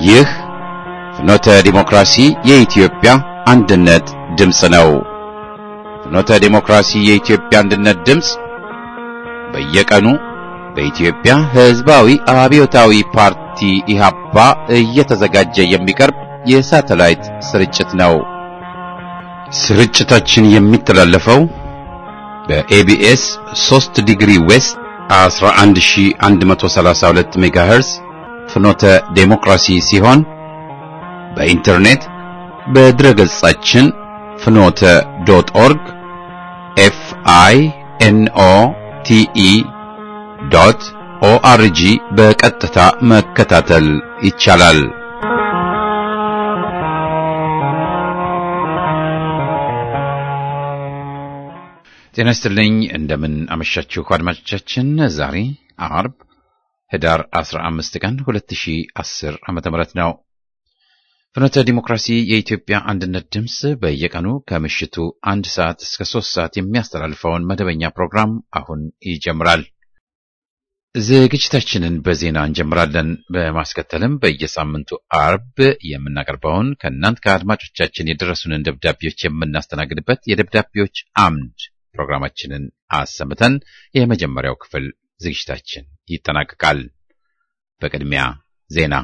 ይህ ፍኖተ ዲሞክራሲ የኢትዮጵያ አንድነት ድምፅ ነው። ፍኖተ ዲሞክራሲ የኢትዮጵያ አንድነት ድምፅ በየቀኑ በኢትዮጵያ ሕዝባዊ አብዮታዊ ፓርቲ ኢህአፓ እየተዘጋጀ የሚቀርብ የሳተላይት ስርጭት ነው። ስርጭታችን የሚተላለፈው በኤቢኤስ 3 ዲግሪ ዌስት 11132 ሜጋሄርዝ ፍኖተ ዴሞክራሲ ሲሆን በኢንተርኔት በድረገጻችን ፍኖተ ዶት.ኦርግ FINOTE.ORG በቀጥታ መከታተል ይቻላል። ጤና ይስጥልኝ፣ እንደምን አመሻችሁ አድማጮቻችን። ዛሬ አርብ ህዳር 15 ቀን 2010 ዓመተ ምህረት ነው። ፍኖተ ዲሞክራሲ የኢትዮጵያ አንድነት ድምፅ በየቀኑ ከምሽቱ 1 ሰዓት እስከ 3 ሰዓት የሚያስተላልፈውን መደበኛ ፕሮግራም አሁን ይጀምራል። ዝግጅታችንን በዜና እንጀምራለን። በማስከተልም በየሳምንቱ አርብ የምናቀርበውን ከእናንተ ከአድማጮቻችን የደረሱንን ደብዳቤዎች የምናስተናግድበት የደብዳቤዎች አምድ ፕሮግራማችንን አሰምተን የመጀመሪያው ክፍል ዝግጅታችን ይጠናቀቃል። በቅድሚያ ዜና።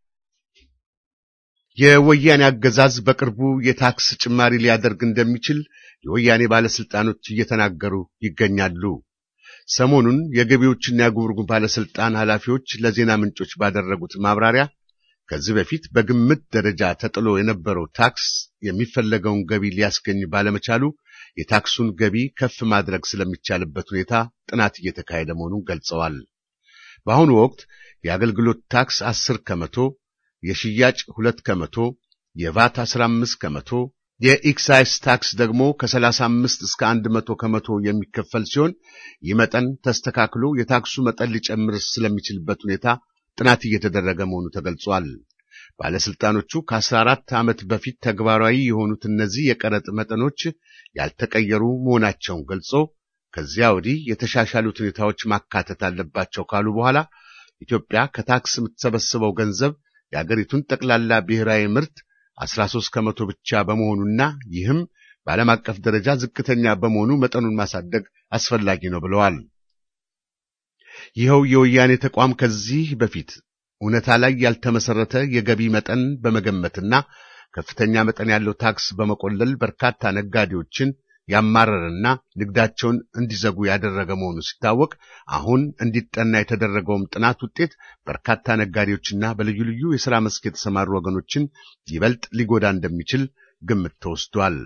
የወያኔ አገዛዝ በቅርቡ የታክስ ጭማሪ ሊያደርግ እንደሚችል የወያኔ ባለስልጣኖች እየተናገሩ ይገኛሉ። ሰሞኑን የገቢዎችና የጉምሩክ ባለስልጣን ኃላፊዎች ለዜና ምንጮች ባደረጉት ማብራሪያ ከዚህ በፊት በግምት ደረጃ ተጥሎ የነበረው ታክስ የሚፈለገውን ገቢ ሊያስገኝ ባለመቻሉ የታክሱን ገቢ ከፍ ማድረግ ስለሚቻልበት ሁኔታ ጥናት እየተካሄደ መሆኑን ገልጸዋል። በአሁኑ ወቅት የአገልግሎት ታክስ 10%፣ የሽያጭ 2%፣ የቫት 15%፣ የኤክሳይዝ ታክስ ደግሞ ከ35 እስከ 100% የሚከፈል ሲሆን ይህ መጠን ተስተካክሎ የታክሱ መጠን ሊጨምር ስለሚችልበት ሁኔታ ጥናት እየተደረገ መሆኑ ተገልጿል። ባለስልጣኖቹ ከ14 ዓመት በፊት ተግባራዊ የሆኑት እነዚህ የቀረጥ መጠኖች ያልተቀየሩ መሆናቸውን ገልጾ ከዚያ ወዲህ የተሻሻሉት ሁኔታዎች ማካተት አለባቸው ካሉ በኋላ ኢትዮጵያ ከታክስ የምትሰበስበው ገንዘብ የአገሪቱን ጠቅላላ ብሔራዊ ምርት 13% ብቻ በመሆኑና ይህም በዓለም አቀፍ ደረጃ ዝቅተኛ በመሆኑ መጠኑን ማሳደግ አስፈላጊ ነው ብለዋል። ይኸው የወያኔ ተቋም ከዚህ በፊት እውነታ ላይ ያልተመሰረተ የገቢ መጠን በመገመትና ከፍተኛ መጠን ያለው ታክስ በመቆለል በርካታ ነጋዴዎችን ያማረረና ንግዳቸውን እንዲዘጉ ያደረገ መሆኑ ሲታወቅ አሁን እንዲጠና የተደረገውም ጥናት ውጤት በርካታ ነጋዴዎችና በልዩ ልዩ የሥራ መስክ የተሰማሩ ወገኖችን ይበልጥ ሊጎዳ እንደሚችል ግምት ተወስዷል።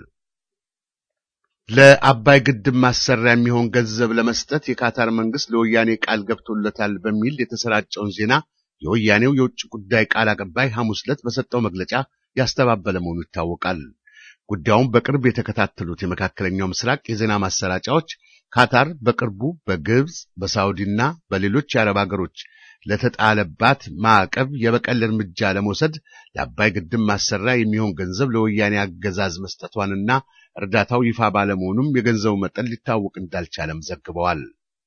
ለአባይ ግድብ ማሰሪያ የሚሆን ገንዘብ ለመስጠት የካታር መንግስት ለወያኔ ቃል ገብቶለታል በሚል የተሰራጨውን ዜና የወያኔው የውጭ ጉዳይ ቃል አቀባይ ሐሙስ ዕለት በሰጠው መግለጫ ያስተባበለ መሆኑ ይታወቃል። ጉዳዩን በቅርብ የተከታተሉት የመካከለኛው ምስራቅ የዜና ማሰራጫዎች ካታር በቅርቡ በግብጽ በሳውዲና በሌሎች የአረብ ሀገሮች ለተጣለባት ማዕቀብ የበቀል እርምጃ ለመውሰድ ለአባይ ግድብ ማሰሪያ የሚሆን ገንዘብ ለወያኔ አገዛዝ መስጠቷንና እርዳታው ይፋ ባለመሆኑም የገንዘቡ መጠን ሊታወቅ እንዳልቻለም ዘግበዋል።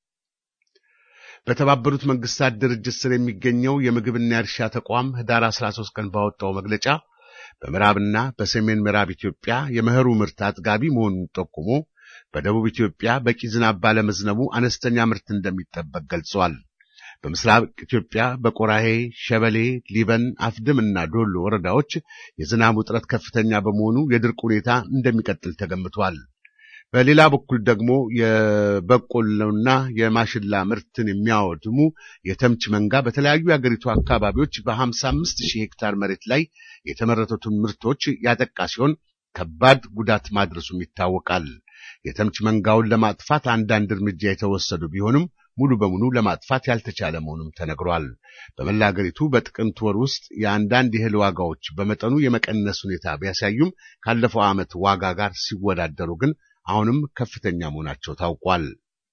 በተባበሩት መንግስታት ድርጅት ስር የሚገኘው የምግብና የእርሻ ተቋም ህዳር 13 ቀን ባወጣው መግለጫ በምዕራብና በሰሜን ምዕራብ ኢትዮጵያ የመኸሩ ምርት አጥጋቢ መሆኑን ጠቁሞ በደቡብ ኢትዮጵያ በቂ ዝናብ ባለመዝነቡ አነስተኛ ምርት እንደሚጠበቅ ገልጿል። በምስራቅ ኢትዮጵያ በቆራሄ፣ ሸበሌ፣ ሊበን፣ አፍድምና ዶሎ ወረዳዎች የዝናብ ውጥረት ከፍተኛ በመሆኑ የድርቅ ሁኔታ እንደሚቀጥል ተገምቷል። በሌላ በኩል ደግሞ የበቆሎና የማሽላ ምርትን የሚያወድሙ የተምች መንጋ በተለያዩ የአገሪቱ አካባቢዎች በ55,000 ሄክታር መሬት ላይ የተመረቱትን ምርቶች ያጠቃ ሲሆን ከባድ ጉዳት ማድረሱም ይታወቃል። የተምች መንጋውን ለማጥፋት አንዳንድ እርምጃ የተወሰዱ ቢሆንም ሙሉ በሙሉ ለማጥፋት ያልተቻለ መሆኑም ተነግሯል። በመላ አገሪቱ በጥቅምት ወር ውስጥ የአንዳንድ የእህል ዋጋዎች በመጠኑ የመቀነስ ሁኔታ ቢያሳዩም ካለፈው ዓመት ዋጋ ጋር ሲወዳደሩ ግን አሁንም ከፍተኛ መሆናቸው ታውቋል።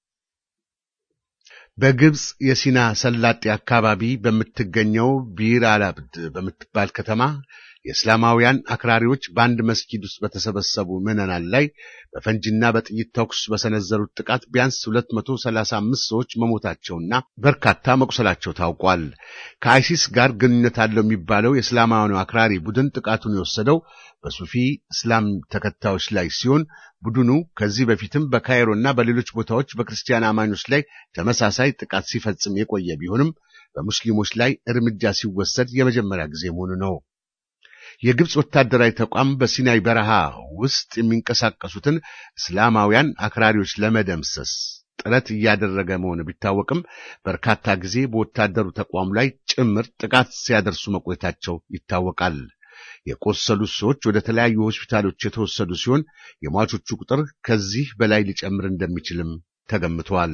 በግብጽ የሲና ሰላጤ አካባቢ በምትገኘው ቢር አልአብድ በምትባል ከተማ የእስላማውያን አክራሪዎች በአንድ መስጊድ ውስጥ በተሰበሰቡ ምዕመናን ላይ በፈንጂና በጥይት ተኩስ በሰነዘሩት ጥቃት ቢያንስ 235 ሰዎች መሞታቸውና በርካታ መቁሰላቸው ታውቋል። ከአይሲስ ጋር ግንኙነት አለው የሚባለው የእስላማውያኑ አክራሪ ቡድን ጥቃቱን የወሰደው በሱፊ እስላም ተከታዮች ላይ ሲሆን ቡድኑ ከዚህ በፊትም በካይሮና በሌሎች ቦታዎች በክርስቲያን አማኞች ላይ ተመሳሳይ ጥቃት ሲፈጽም የቆየ ቢሆንም በሙስሊሞች ላይ እርምጃ ሲወሰድ የመጀመሪያ ጊዜ መሆኑ ነው። የግብጽ ወታደራዊ ተቋም በሲናይ በረሃ ውስጥ የሚንቀሳቀሱትን እስላማውያን አክራሪዎች ለመደምሰስ ጥረት እያደረገ መሆኑ ቢታወቅም በርካታ ጊዜ በወታደሩ ተቋም ላይ ጭምር ጥቃት ሲያደርሱ መቆየታቸው ይታወቃል። የቆሰሉት ሰዎች ወደ ተለያዩ ሆስፒታሎች የተወሰዱ ሲሆን የሟቾቹ ቁጥር ከዚህ በላይ ሊጨምር እንደሚችልም ተገምቷል።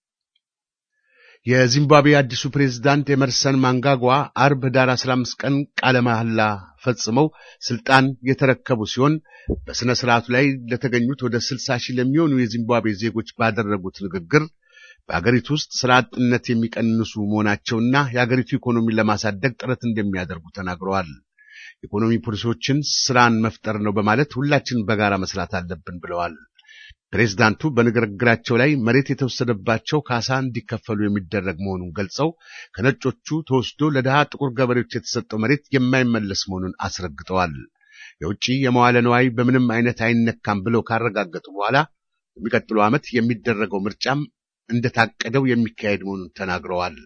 የዚምባብዌ አዲሱ ፕሬዝዳንት ኤመርሰን ማንጋጓ አርብ ዳር 15 ቀን ቃለ መሐላ ፈጽመው ስልጣን የተረከቡ ሲሆን በስነ ስርዓቱ ላይ ለተገኙት ወደ 60 ሺህ ለሚሆኑ የዚምባብዌ ዜጎች ባደረጉት ንግግር በአገሪቱ ውስጥ ስራ አጥነት የሚቀንሱ መሆናቸውና የአገሪቱ ኢኮኖሚን ለማሳደግ ጥረት እንደሚያደርጉ ተናግረዋል። ኢኮኖሚ ፖሊሲዎችን ስራን መፍጠር ነው በማለት ሁላችን በጋራ መስራት አለብን ብለዋል። ፕሬዝዳንቱ በንግግራቸው ላይ መሬት የተወሰደባቸው ካሳ እንዲከፈሉ የሚደረግ መሆኑን ገልጸው ከነጮቹ ተወስዶ ለደሃ ጥቁር ገበሬዎች የተሰጠው መሬት የማይመለስ መሆኑን አስረግጠዋል። የውጪ የመዋለ ንዋይ በምንም አይነት አይነካም ብለው ካረጋገጡ በኋላ በሚቀጥለው ዓመት የሚደረገው ምርጫም እንደታቀደው የሚካሄድ መሆኑን ተናግረዋል።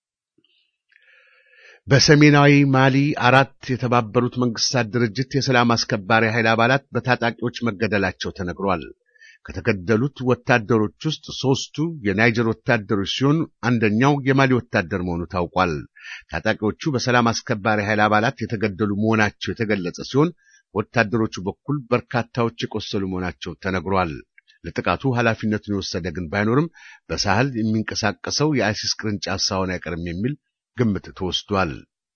በሰሜናዊ ማሊ 4 የተባበሩት መንግስታት ድርጅት የሰላም አስከባሪ ኃይል አባላት በታጣቂዎች መገደላቸው ተነግሯል። ከተገደሉት ወታደሮች ውስጥ 3ቱ የናይጀር ወታደሮች ሲሆን አንደኛው የማሊ ወታደር መሆኑ ታውቋል። ታጣቂዎቹ በሰላም አስከባሪ ኃይል አባላት የተገደሉ መሆናቸው የተገለጸ ሲሆን ወታደሮቹ በኩል በርካታዎች የቆሰሉ መሆናቸው ተነግሯል። ለጥቃቱ ኃላፊነቱን የወሰደ ግን ባይኖርም በሳህል የሚንቀሳቀሰው የአይሲስ ቅርንጫፍ ሳይሆን አይቀርም የሚል ግምት ተወስዷል።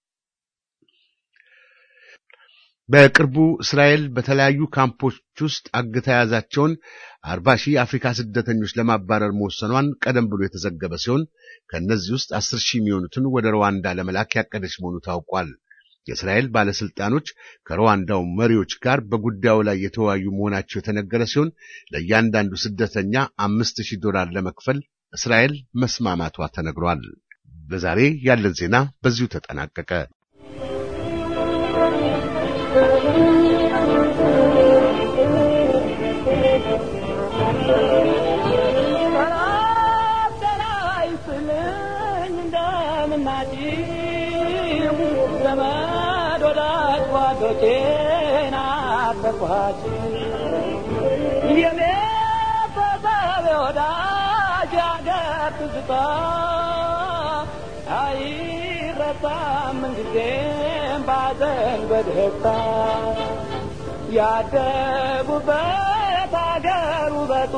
በቅርቡ እስራኤል በተለያዩ ካምፖች ውስጥ አግታ ያዛቸውን 40 ሺህ የአፍሪካ ስደተኞች ለማባረር መወሰኗን ቀደም ብሎ የተዘገበ ሲሆን ከነዚህ ውስጥ 10 ሺህ የሚሆኑትን ወደ ሩዋንዳ ለመላክ ያቀደች መሆኑ ታውቋል። የእስራኤል ባለስልጣኖች ከሩዋንዳው መሪዎች ጋር በጉዳዩ ላይ የተወያዩ መሆናቸው የተነገረ ሲሆን ለእያንዳንዱ ስደተኛ $5000 ለመክፈል እስራኤል መስማማቷ ተነግሯል። ለዛሬ ያለን ዜና በዚሁ ተጠናቀቀ። ያደጉበት አገር ውበቱ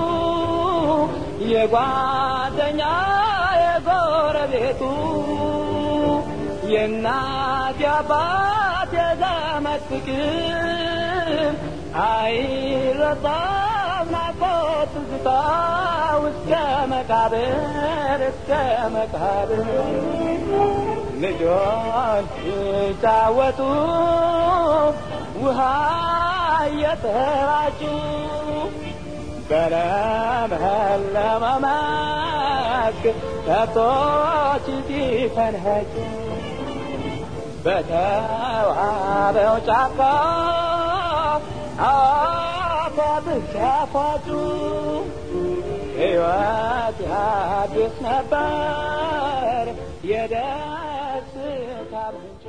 የጓደኛ የጎረቤቱ የእናት የአባት የዘመድ ፍቅር አይረሳም ናፍቆት ትዝታ እስከ መቃብር ልጆች ሲጫወቱ ውሃ እየተራጩ በለመለመ መስክ ከብቶች ሲፈንጩ በተዋበው ጫካ አፏብስ ሲያፏጩ ሕይወት ያድስ ነበር የደስታ ምንጭ።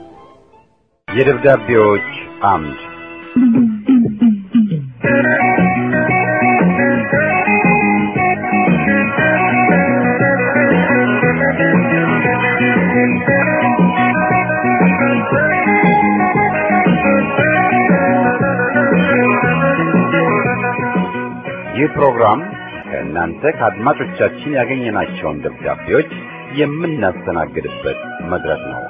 የደብዳቤዎች አምድ ይህ ፕሮግራም ከእናንተ ከአድማጮቻችን ያገኘናቸውን ደብዳቤዎች የምናስተናግድበት መድረክ ነው።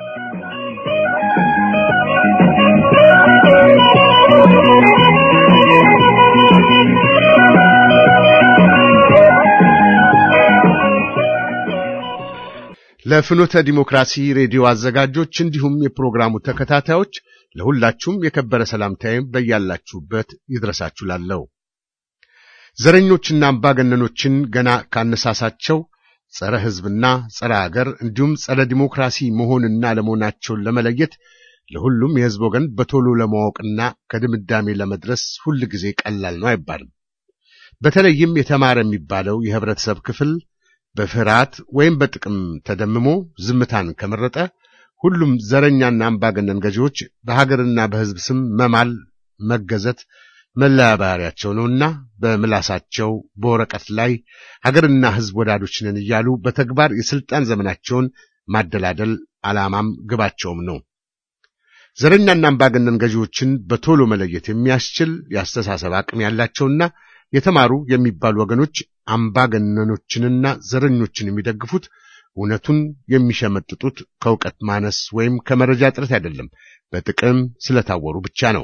ለፍኖተ ዲሞክራሲ ሬዲዮ አዘጋጆች እንዲሁም የፕሮግራሙ ተከታታዮች ለሁላችሁም የከበረ ሰላምታዬም በያላችሁበት ይድረሳችሁ ላለው ዘረኞችና አምባገነኖችን ገና ካነሳሳቸው ጸረ ሕዝብና ጸረ ሀገር እንዲሁም ጸረ ዲሞክራሲ መሆንና ለመሆናቸውን ለመለየት ለሁሉም የሕዝብ ወገን በቶሎ ለማወቅና ከድምዳሜ ለመድረስ ሁል ጊዜ ቀላል ነው አይባልም። በተለይም የተማረ የሚባለው የህብረተሰብ ክፍል በፍርሃት ወይም በጥቅም ተደምሞ ዝምታን ከመረጠ ሁሉም ዘረኛና አምባገነን ገዢዎች በሀገርና በሕዝብ ስም መማል መገዘት መለያ ባህሪያቸው ነውና በምላሳቸው በወረቀት ላይ ሀገርና ሕዝብ ወዳዶች ነን እያሉ በተግባር የስልጣን ዘመናቸውን ማደላደል ዓላማም ግባቸውም ነው። ዘረኛና አምባገነን ገዢዎችን በቶሎ መለየት የሚያስችል የአስተሳሰብ አቅም ያላቸውና የተማሩ የሚባሉ ወገኖች አምባገነኖችንና ዘረኞችን የሚደግፉት እውነቱን የሚሸመጥጡት ከእውቀት ማነስ ወይም ከመረጃ እጥረት አይደለም፣ በጥቅም ስለታወሩ ብቻ ነው።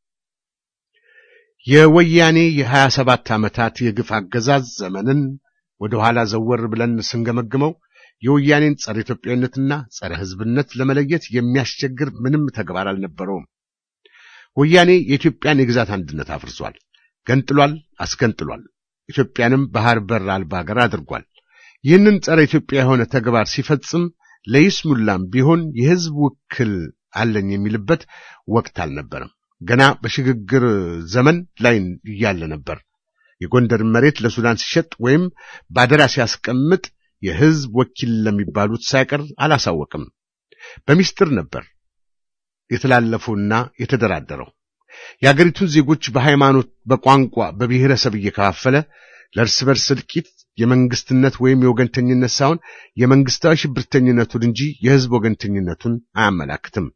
የወያኔ የ27 ዓመታት የግፍ አገዛዝ ዘመንን ወደ ኋላ ዘወር ብለን ስንገመግመው የወያኔን ጸረ ኢትዮጵያዊነትና ጸረ ሕዝብነት ለመለየት የሚያስቸግር ምንም ተግባር አልነበረውም። ወያኔ የኢትዮጵያን የግዛት አንድነት አፍርሷል፣ ገንጥሏል፣ አስገንጥሏል። ኢትዮጵያንም ባህር በር አልባ ሀገር አድርጓል። ይህንን ጸረ ኢትዮጵያ የሆነ ተግባር ሲፈጽም ለይስሙላም ቢሆን የሕዝብ ውክል አለኝ የሚልበት ወቅት አልነበረም። ገና በሽግግር ዘመን ላይ እያለ ነበር። የጎንደር መሬት ለሱዳን ሲሸጥ ወይም ባደራ ሲያስቀምጥ የሕዝብ ወኪል ለሚባሉት ሳይቀር አላሳወቅም። በሚስጥር ነበር የተላለፈውና የተደራደረው። የአገሪቱን ዜጎች በሃይማኖት፣ በቋንቋ፣ በብሔረሰብ እየከፋፈለ ለእርስ በርስ እልቂት የመንግስትነት ወይም የወገንተኝነት ሳይሆን የመንግስታዊ ሽብርተኝነቱን እንጂ የሕዝብ ወገንተኝነቱን አያመላክትም።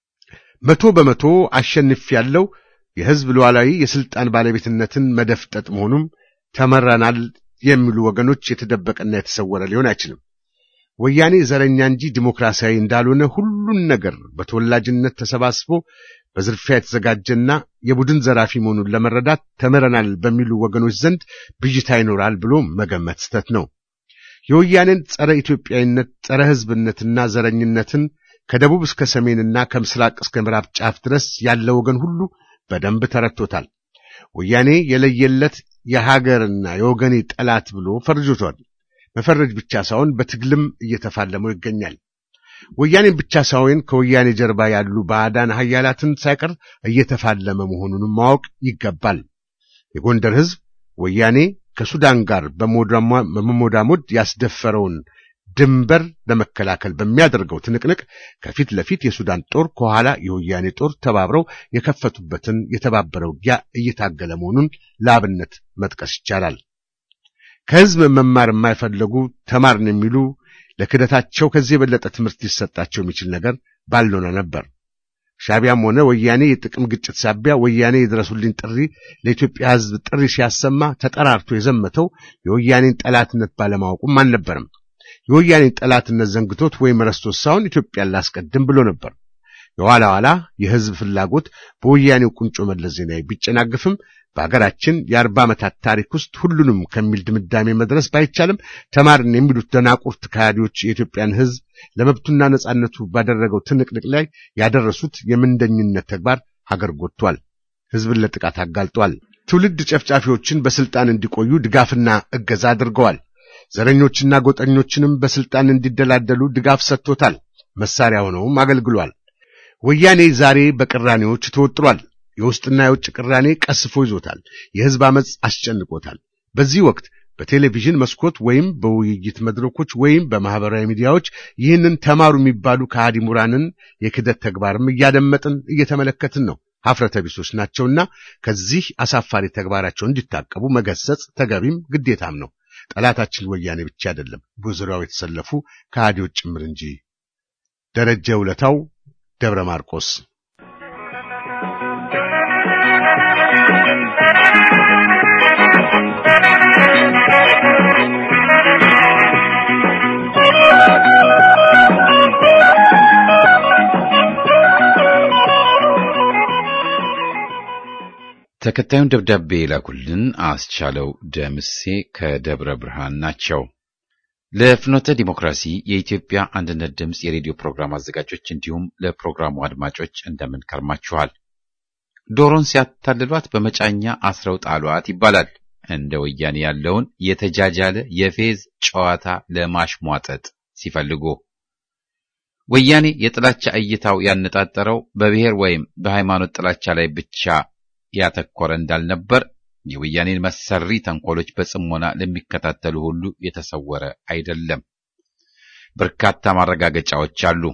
100% አሸንፍ ያለው የሕዝብ ሉዓላዊ የስልጣን ባለቤትነትን መደፍጠጥ መሆኑም ተመረናል የሚሉ ወገኖች የተደበቀና የተሰወረ ሊሆን አይችልም። ወያኔ ዘረኛ እንጂ ዲሞክራሲያዊ እንዳልሆነ ሁሉን ነገር በተወላጅነት ተሰባስቦ በዝርፊያ የተዘጋጀና የቡድን ዘራፊ መሆኑን ለመረዳት ተመረናል በሚሉ ወገኖች ዘንድ ብዥታ ይኖራል ብሎ መገመት ስተት ነው። የወያኔን ጸረ ኢትዮጵያዊነት፣ ጸረ ሕዝብነትና ዘረኝነትን ከደቡብ እስከ ሰሜንና ከምስራቅ እስከ ምዕራብ ጫፍ ድረስ ያለ ወገን ሁሉ በደንብ ተረድቶታል። ወያኔ የለየለት የሀገርና የወገኔ ጠላት ብሎ ፈርጆታል። መፈረጅ ብቻ ሳይሆን በትግልም እየተፋለመው ይገኛል። ወያኔን ብቻ ሳይሆን ከወያኔ ጀርባ ያሉ ባዕዳን ኃያላትን ሳይቀር እየተፋለመ መሆኑንም ማወቅ ይገባል። የጎንደር ሕዝብ ወያኔ ከሱዳን ጋር በመሞዳሞድ ያስደፈረውን ድንበር ለመከላከል በሚያደርገው ትንቅንቅ ከፊት ለፊት የሱዳን ጦር፣ ከኋላ የወያኔ ጦር ተባብረው የከፈቱበትን የተባበረ ውጊያ እየታገለ መሆኑን ለአብነት መጥቀስ ይቻላል። ከሕዝብ መማር የማይፈልጉ ተማርን የሚሉ ለክደታቸው ከዚህ የበለጠ ትምህርት ሊሰጣቸው የሚችል ነገር ባልሆነ ነበር። ሻዕቢያም ሆነ ወያኔ የጥቅም ግጭት ሳቢያ ወያኔ የድረሱልኝ ጥሪ ለኢትዮጵያ ሕዝብ ጥሪ ሲያሰማ ተጠራርቶ የዘመተው የወያኔን ጠላትነት ባለማወቁም አልነበረም። የወያኔን ጠላትነት ዘንግቶት ወይም ረስቶት ሳይሆን ኢትዮጵያን ላስቀድም ብሎ ነበር። የኋላ ኋላ የሕዝብ ፍላጎት በወያኔው ቁንጮ መለስ ዜናዊ ቢጨናገፍም በአገራችን የ40 ዓመታት ታሪክ ውስጥ ሁሉንም ከሚል ድምዳሜ መድረስ ባይቻልም ተማርን የሚሉት ደናቁርት ከሃዲዎች የኢትዮጵያን ሕዝብ ለመብቱና ነጻነቱ ባደረገው ትንቅንቅ ላይ ያደረሱት የምንደኝነት ተግባር ሀገር ጎድቷል፣ ሕዝብን ለጥቃት አጋልጧል። ትውልድ ጨፍጫፊዎችን በስልጣን እንዲቆዩ ድጋፍና እገዛ አድርገዋል። ዘረኞችና ጎጠኞችንም በስልጣን እንዲደላደሉ ድጋፍ ሰጥቶታል፣ መሳሪያ ሆነውም አገልግሏል። ወያኔ ዛሬ በቅራኔዎች ተወጥሯል። የውስጥና የውጭ ቅራኔ ቀስፎ ይዞታል። የሕዝብ አመጽ አስጨንቆታል። በዚህ ወቅት በቴሌቪዥን መስኮት ወይም በውይይት መድረኮች ወይም በማህበራዊ ሚዲያዎች ይህንን ተማሩ የሚባሉ ከሃዲ ምሁራንን የክደት ተግባርም እያደመጥን እየተመለከትን ነው። ሀፍረተ ቢሶች ናቸውና ከዚህ አሳፋሪ ተግባራቸው እንዲታቀቡ መገሰጽ ተገቢም ግዴታም ነው። ጠላታችን ወያኔ ብቻ አይደለም፣ በዙሪያው የተሰለፉ ከሃዲዎች ጭምር እንጂ። ደረጀ ውለታው፣ ደብረ ማርቆስ። ተከታዩን ደብዳቤ የላኩልን አስቻለው ደምሴ ከደብረ ብርሃን ናቸው። ለፍኖተ ዲሞክራሲ የኢትዮጵያ አንድነት ድምጽ የሬዲዮ ፕሮግራም አዘጋጆች እንዲሁም ለፕሮግራሙ አድማጮች እንደምን ከርማችኋል? ዶሮን ሲያታልሏት በመጫኛ አስረው ጣሏት ይባላል። እንደ ወያኔ ያለውን የተጃጃለ የፌዝ ጨዋታ ለማሽሟጠጥ ሲፈልጉ ወያኔ የጥላቻ እይታው ያነጣጠረው በብሔር ወይም በሃይማኖት ጥላቻ ላይ ብቻ ያተኮረ እንዳልነበር የወያኔን መሰሪ ተንኮሎች በጽሞና ለሚከታተሉ ሁሉ የተሰወረ አይደለም። በርካታ ማረጋገጫዎች አሉ።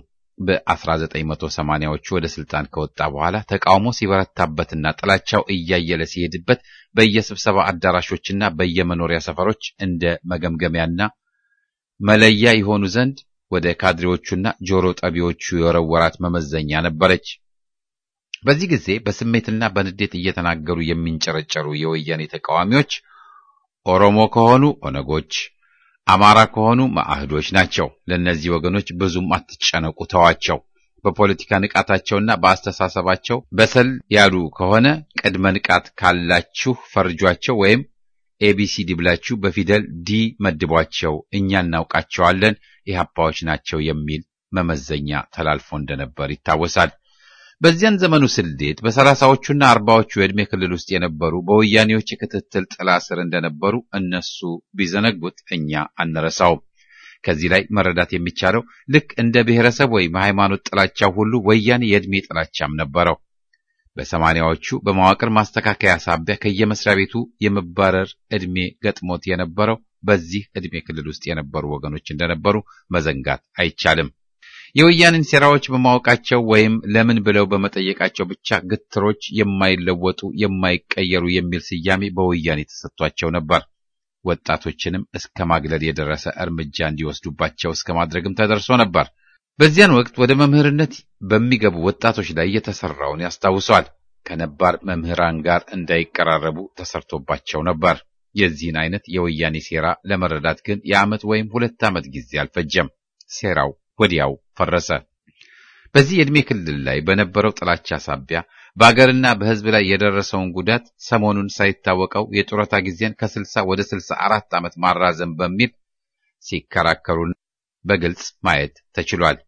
በ1980ዎቹ ወደ ስልጣን ከወጣ በኋላ ተቃውሞ ሲበረታበትና ጥላቻው እያየለ ሲሄድበት በየስብሰባ አዳራሾችና በየመኖሪያ ሰፈሮች እንደ መገምገሚያና መለያ ይሆኑ ዘንድ ወደ ካድሬዎቹና ጆሮ ጠቢዎቹ የወረወራት መመዘኛ ነበረች። በዚህ ጊዜ በስሜትና በንዴት እየተናገሩ የሚንጨረጨሩ የወያኔ ተቃዋሚዎች ኦሮሞ ከሆኑ ኦነጎች፣ አማራ ከሆኑ ማአህዶች ናቸው። ለነዚህ ወገኖች ብዙም አትጨነቁ፣ ተዋቸው። በፖለቲካ ንቃታቸውና በአስተሳሰባቸው በሰል ያሉ ከሆነ ቅድመ ንቃት ካላችሁ ፈርጇቸው ወይም ኤቢሲዲ ብላችሁ በፊደል ዲ መድቧቸው፣ እኛ እናውቃቸዋለን፣ ኢህአፓዎች ናቸው የሚል መመዘኛ ተላልፎ እንደነበር ይታወሳል። በዚያን ዘመኑ ስሌት በ30ዎቹና 40ዎቹ የዕድሜ ክልል ውስጥ የነበሩ በወያኔዎች የክትትል ጥላ ስር እንደነበሩ እነሱ ቢዘነጉት እኛ አንረሳውም። ከዚህ ላይ መረዳት የሚቻለው ልክ እንደ ብሔረሰብ ወይም ሃይማኖት ጥላቻው ሁሉ ወያኔ የዕድሜ ጥላቻም ነበረው። በ80ዎቹ በመዋቅር ማስተካከያ ሳቢያ ከየመስሪያ ቤቱ የመባረር ዕድሜ ገጥሞት የነበረው በዚህ ዕድሜ ክልል ውስጥ የነበሩ ወገኖች እንደነበሩ መዘንጋት አይቻልም። የወያኔን ሴራዎች በማወቃቸው ወይም ለምን ብለው በመጠየቃቸው ብቻ ግትሮች፣ የማይለወጡ የማይቀየሩ የሚል ስያሜ በወያኔ ተሰጥቷቸው ነበር። ወጣቶችንም እስከ ማግለል የደረሰ እርምጃ እንዲወስዱባቸው እስከ ማድረግም ተደርሶ ነበር። በዚያን ወቅት ወደ መምህርነት በሚገቡ ወጣቶች ላይ የተሰራውን ያስታውሷል። ከነባር መምህራን ጋር እንዳይቀራረቡ ተሰርቶባቸው ነበር። የዚህን አይነት የወያኔ ሴራ ለመረዳት ግን የዓመት ወይም 2 ዓመት ጊዜ አልፈጀም። ሴራው ወዲያው ፈረሰ። በዚህ የዕድሜ ክልል ላይ በነበረው ጥላቻ ሳቢያ በአገርና በሕዝብ ላይ የደረሰውን ጉዳት ሰሞኑን ሳይታወቀው የጡረታ ጊዜን ከ60 ወደ 64 ዓመት ማራዘም በሚል ሲከራከሩ በግልጽ ማየት ተችሏል።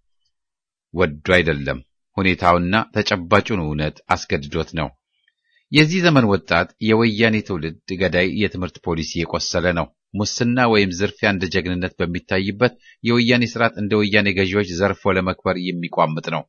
ወዶ አይደለም፣ ሁኔታውና ተጨባጩን እውነት አስገድዶት ነው። የዚህ ዘመን ወጣት የወያኔ ትውልድ ገዳይ የትምህርት ፖሊሲ የቆሰለ ነው። ሙስና ወይም ዝርፊያ እንደ ጀግንነት በሚታይበት የወያኔ ስርዓት እንደ ወያኔ ገዢዎች ዘርፎ ለመክበር የሚቋምጥ ነው።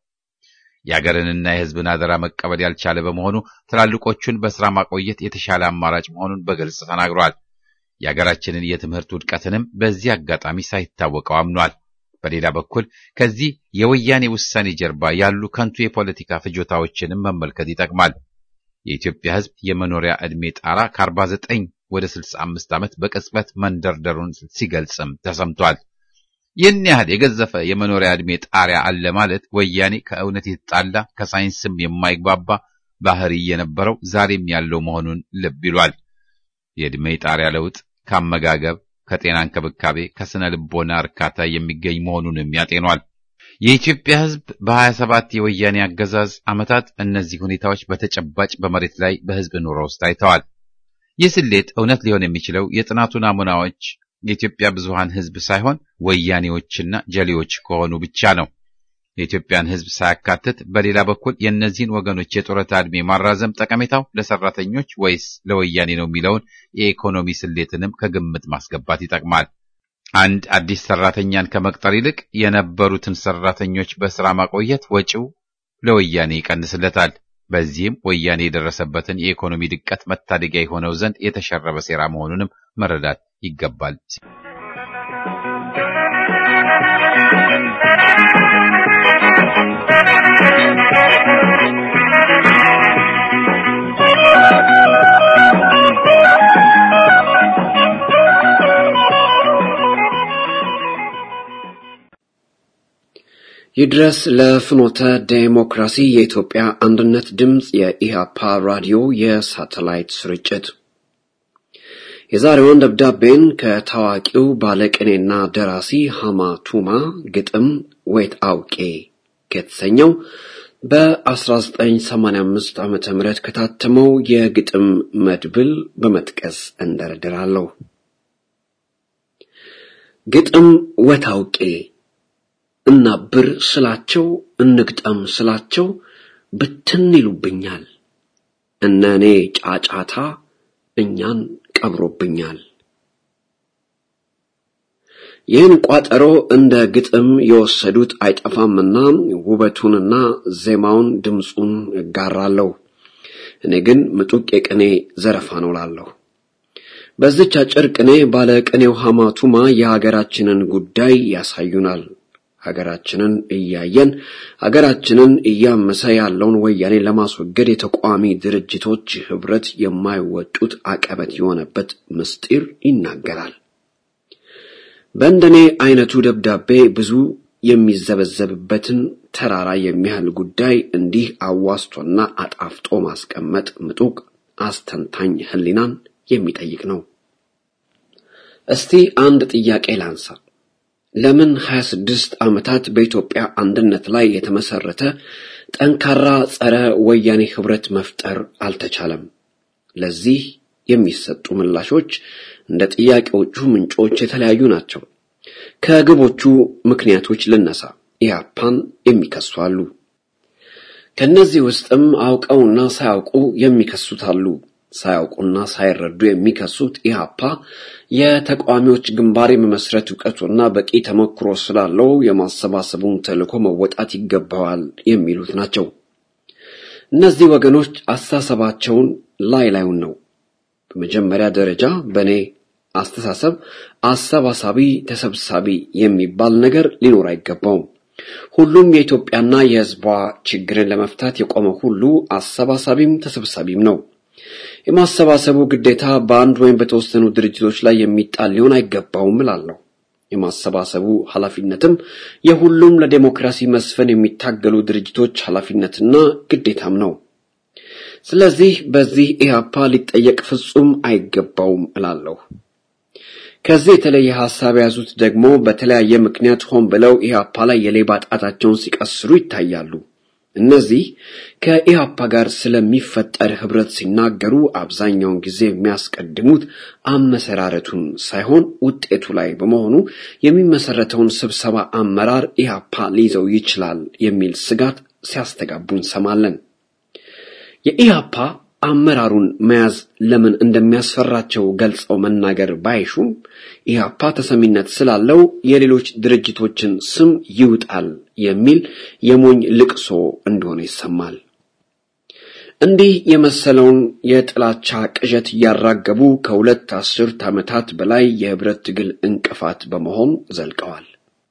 የአገርንና የሕዝብን አደራ መቀበል ያልቻለ በመሆኑ ትላልቆቹን በስራ ማቆየት የተሻለ አማራጭ መሆኑን በግልጽ ተናግሯል። የአገራችንን የትምህርት ውድቀትንም በዚህ አጋጣሚ ሳይታወቀው አምኗል። በሌላ በኩል ከዚህ የወያኔ ውሳኔ ጀርባ ያሉ ከንቱ የፖለቲካ ፍጆታዎችንም መመልከት ይጠቅማል። የኢትዮጵያ ሕዝብ የመኖሪያ ዕድሜ ጣራ ከ49 ወደ 65 ዓመት በቅጽበት መንደርደሩን ሲገልጽም ተሰምቷል። ይህን ያህል የገዘፈ የመኖሪያ ዕድሜ ጣሪያ አለ ማለት ወያኔ ከእውነት የተጣላ ከሳይንስም የማይግባባ ባህሪ የነበረው ዛሬም ያለው መሆኑን ልብ ይሏል። የዕድሜ ጣሪያ ለውጥ ከአመጋገብ፣ ከጤና እንክብካቤ፣ ከስነ ልቦና እርካታ የሚገኝ መሆኑንም ያጤኗል። የኢትዮጵያ ሕዝብ በ27 የወያኔ አገዛዝ ዓመታት እነዚህ ሁኔታዎች በተጨባጭ በመሬት ላይ በሕዝብ ኑሮ ውስጥ ታይተዋል። ይህ ስሌት እውነት ሊሆን የሚችለው የጥናቱ ናሙናዎች የኢትዮጵያ ብዙሃን ሕዝብ ሳይሆን ወያኔዎችና ጀሌዎች ከሆኑ ብቻ ነው። የኢትዮጵያን ሕዝብ ሳያካትት በሌላ በኩል የእነዚህን ወገኖች የጡረታ ዕድሜ ማራዘም ጠቀሜታው ለሰራተኞች ወይስ ለወያኔ ነው የሚለውን የኢኮኖሚ ስሌትንም ከግምት ማስገባት ይጠቅማል። አንድ አዲስ ሰራተኛን ከመቅጠር ይልቅ የነበሩትን ሰራተኞች በስራ ማቆየት ወጪው ለወያኔ ይቀንስለታል። በዚህም ወያኔ የደረሰበትን የኢኮኖሚ ድቀት መታደጊያ የሆነው ዘንድ የተሸረበ ሴራ መሆኑንም መረዳት ይገባል። ይድረስ ለፍኖተ ዴሞክራሲ የኢትዮጵያ አንድነት ድምጽ የኢሃፓ ራዲዮ የሳተላይት ስርጭት የዛሬውን ደብዳቤን ከታዋቂው ባለቅኔና ደራሲ ሐማቱማ ግጥም ወይት አውቄ ከተሰኘው በ1985 ዓመተ ምህረት ከታተመው የግጥም መድብል በመጥቀስ እንደረድራለሁ። ግጥም ወታውቄ እናብር ስላቸው እንግጠም ስላቸው ብትን ይሉብኛል እነኔ ጫጫታ እኛን ቀብሮብኛል። ይህን ቋጠሮ እንደ ግጥም የወሰዱት አይጠፋምና ውበቱንና ዜማውን ድምጹን እጋራለሁ። እኔ ግን ምጡቅ የቅኔ ዘረፋ ነው ላለሁ። በዚህች አጭር ቅኔ ባለ ቅኔው ሐማቱማ የሀገራችንን ጉዳይ ያሳዩናል። ሀገራችንን እያየን ሀገራችንን እያመሰ ያለውን ወያኔ ለማስወገድ የተቋሚ ድርጅቶች ህብረት የማይወጡት አቀበት የሆነበት ምስጢር ይናገራል። በእንደኔ አይነቱ ደብዳቤ ብዙ የሚዘበዘብበትን ተራራ የሚያህል ጉዳይ እንዲህ አዋስቶና አጣፍጦ ማስቀመጥ ምጡቅ አስተንታኝ ህሊናን የሚጠይቅ ነው። እስቲ አንድ ጥያቄ ላንሳ። ለምን 26 ዓመታት በኢትዮጵያ አንድነት ላይ የተመሰረተ ጠንካራ ጸረ ወያኔ ህብረት መፍጠር አልተቻለም? ለዚህ የሚሰጡ ምላሾች እንደ ጥያቄዎቹ ምንጮች የተለያዩ ናቸው። ከግቦቹ ምክንያቶች ልነሳ። ኢህአፓን የሚከሱ አሉ። ከነዚህ ውስጥም አውቀውና ሳያውቁ የሚከሱት አሉ። ሳያውቁና ሳይረዱ የሚከሱት ኢህአፓ የተቋሚዎች ግንባር የመመስረት ዕውቀቱና በቂ ተሞክሮ ስላለው የማሰባሰቡን ተልዕኮ መወጣት ይገባዋል የሚሉት ናቸው። እነዚህ ወገኖች አስተሳሰባቸውን ላዩን ነው። በመጀመሪያ ደረጃ በኔ አስተሳሰብ አሰባሳቢ ተሰብሳቢ የሚባል ነገር ሊኖር አይገባውም። ሁሉም የኢትዮጵያና የሕዝቧ ችግርን ለመፍታት የቆመ ሁሉ አሰባሳቢም ተሰብሳቢም ነው። የማሰባሰቡ ግዴታ በአንድ ወይም በተወሰኑ ድርጅቶች ላይ የሚጣል ሊሆን አይገባውም እላለሁ። የማሰባሰቡ ኃላፊነትም የሁሉም ለዲሞክራሲ መስፈን የሚታገሉ ድርጅቶች ኃላፊነትና ግዴታም ነው። ስለዚህ በዚህ ኢህአፓ ሊጠየቅ ፍጹም አይገባውም እላለሁ። ከዚህ የተለየ ሐሳብ ያዙት ደግሞ በተለያየ ምክንያት ሆን ብለው ኢህአፓ ላይ የሌባ ጣታቸውን ሲቀስሩ ይታያሉ። እነዚህ ከኢህአፓ ጋር ስለሚፈጠር ህብረት ሲናገሩ አብዛኛውን ጊዜ የሚያስቀድሙት አመሰራረቱን ሳይሆን ውጤቱ ላይ በመሆኑ የሚመሰረተውን ስብሰባ አመራር ኢህአፓ ሊይዘው ይችላል የሚል ስጋት ሲያስተጋቡ እንሰማለን። የኢህአፓ አመራሩን መያዝ ለምን እንደሚያስፈራቸው ገልጸው መናገር ባይሹም ኢህአፓ ተሰሚነት ስላለው የሌሎች ድርጅቶችን ስም ይውጣል የሚል የሞኝ ልቅሶ እንደሆነ ይሰማል። እንዲህ የመሰለውን የጥላቻ ቅዠት ያራገቡ ከሁለት አስርት ዓመታት በላይ የህብረት ትግል እንቅፋት በመሆን ዘልቀዋል።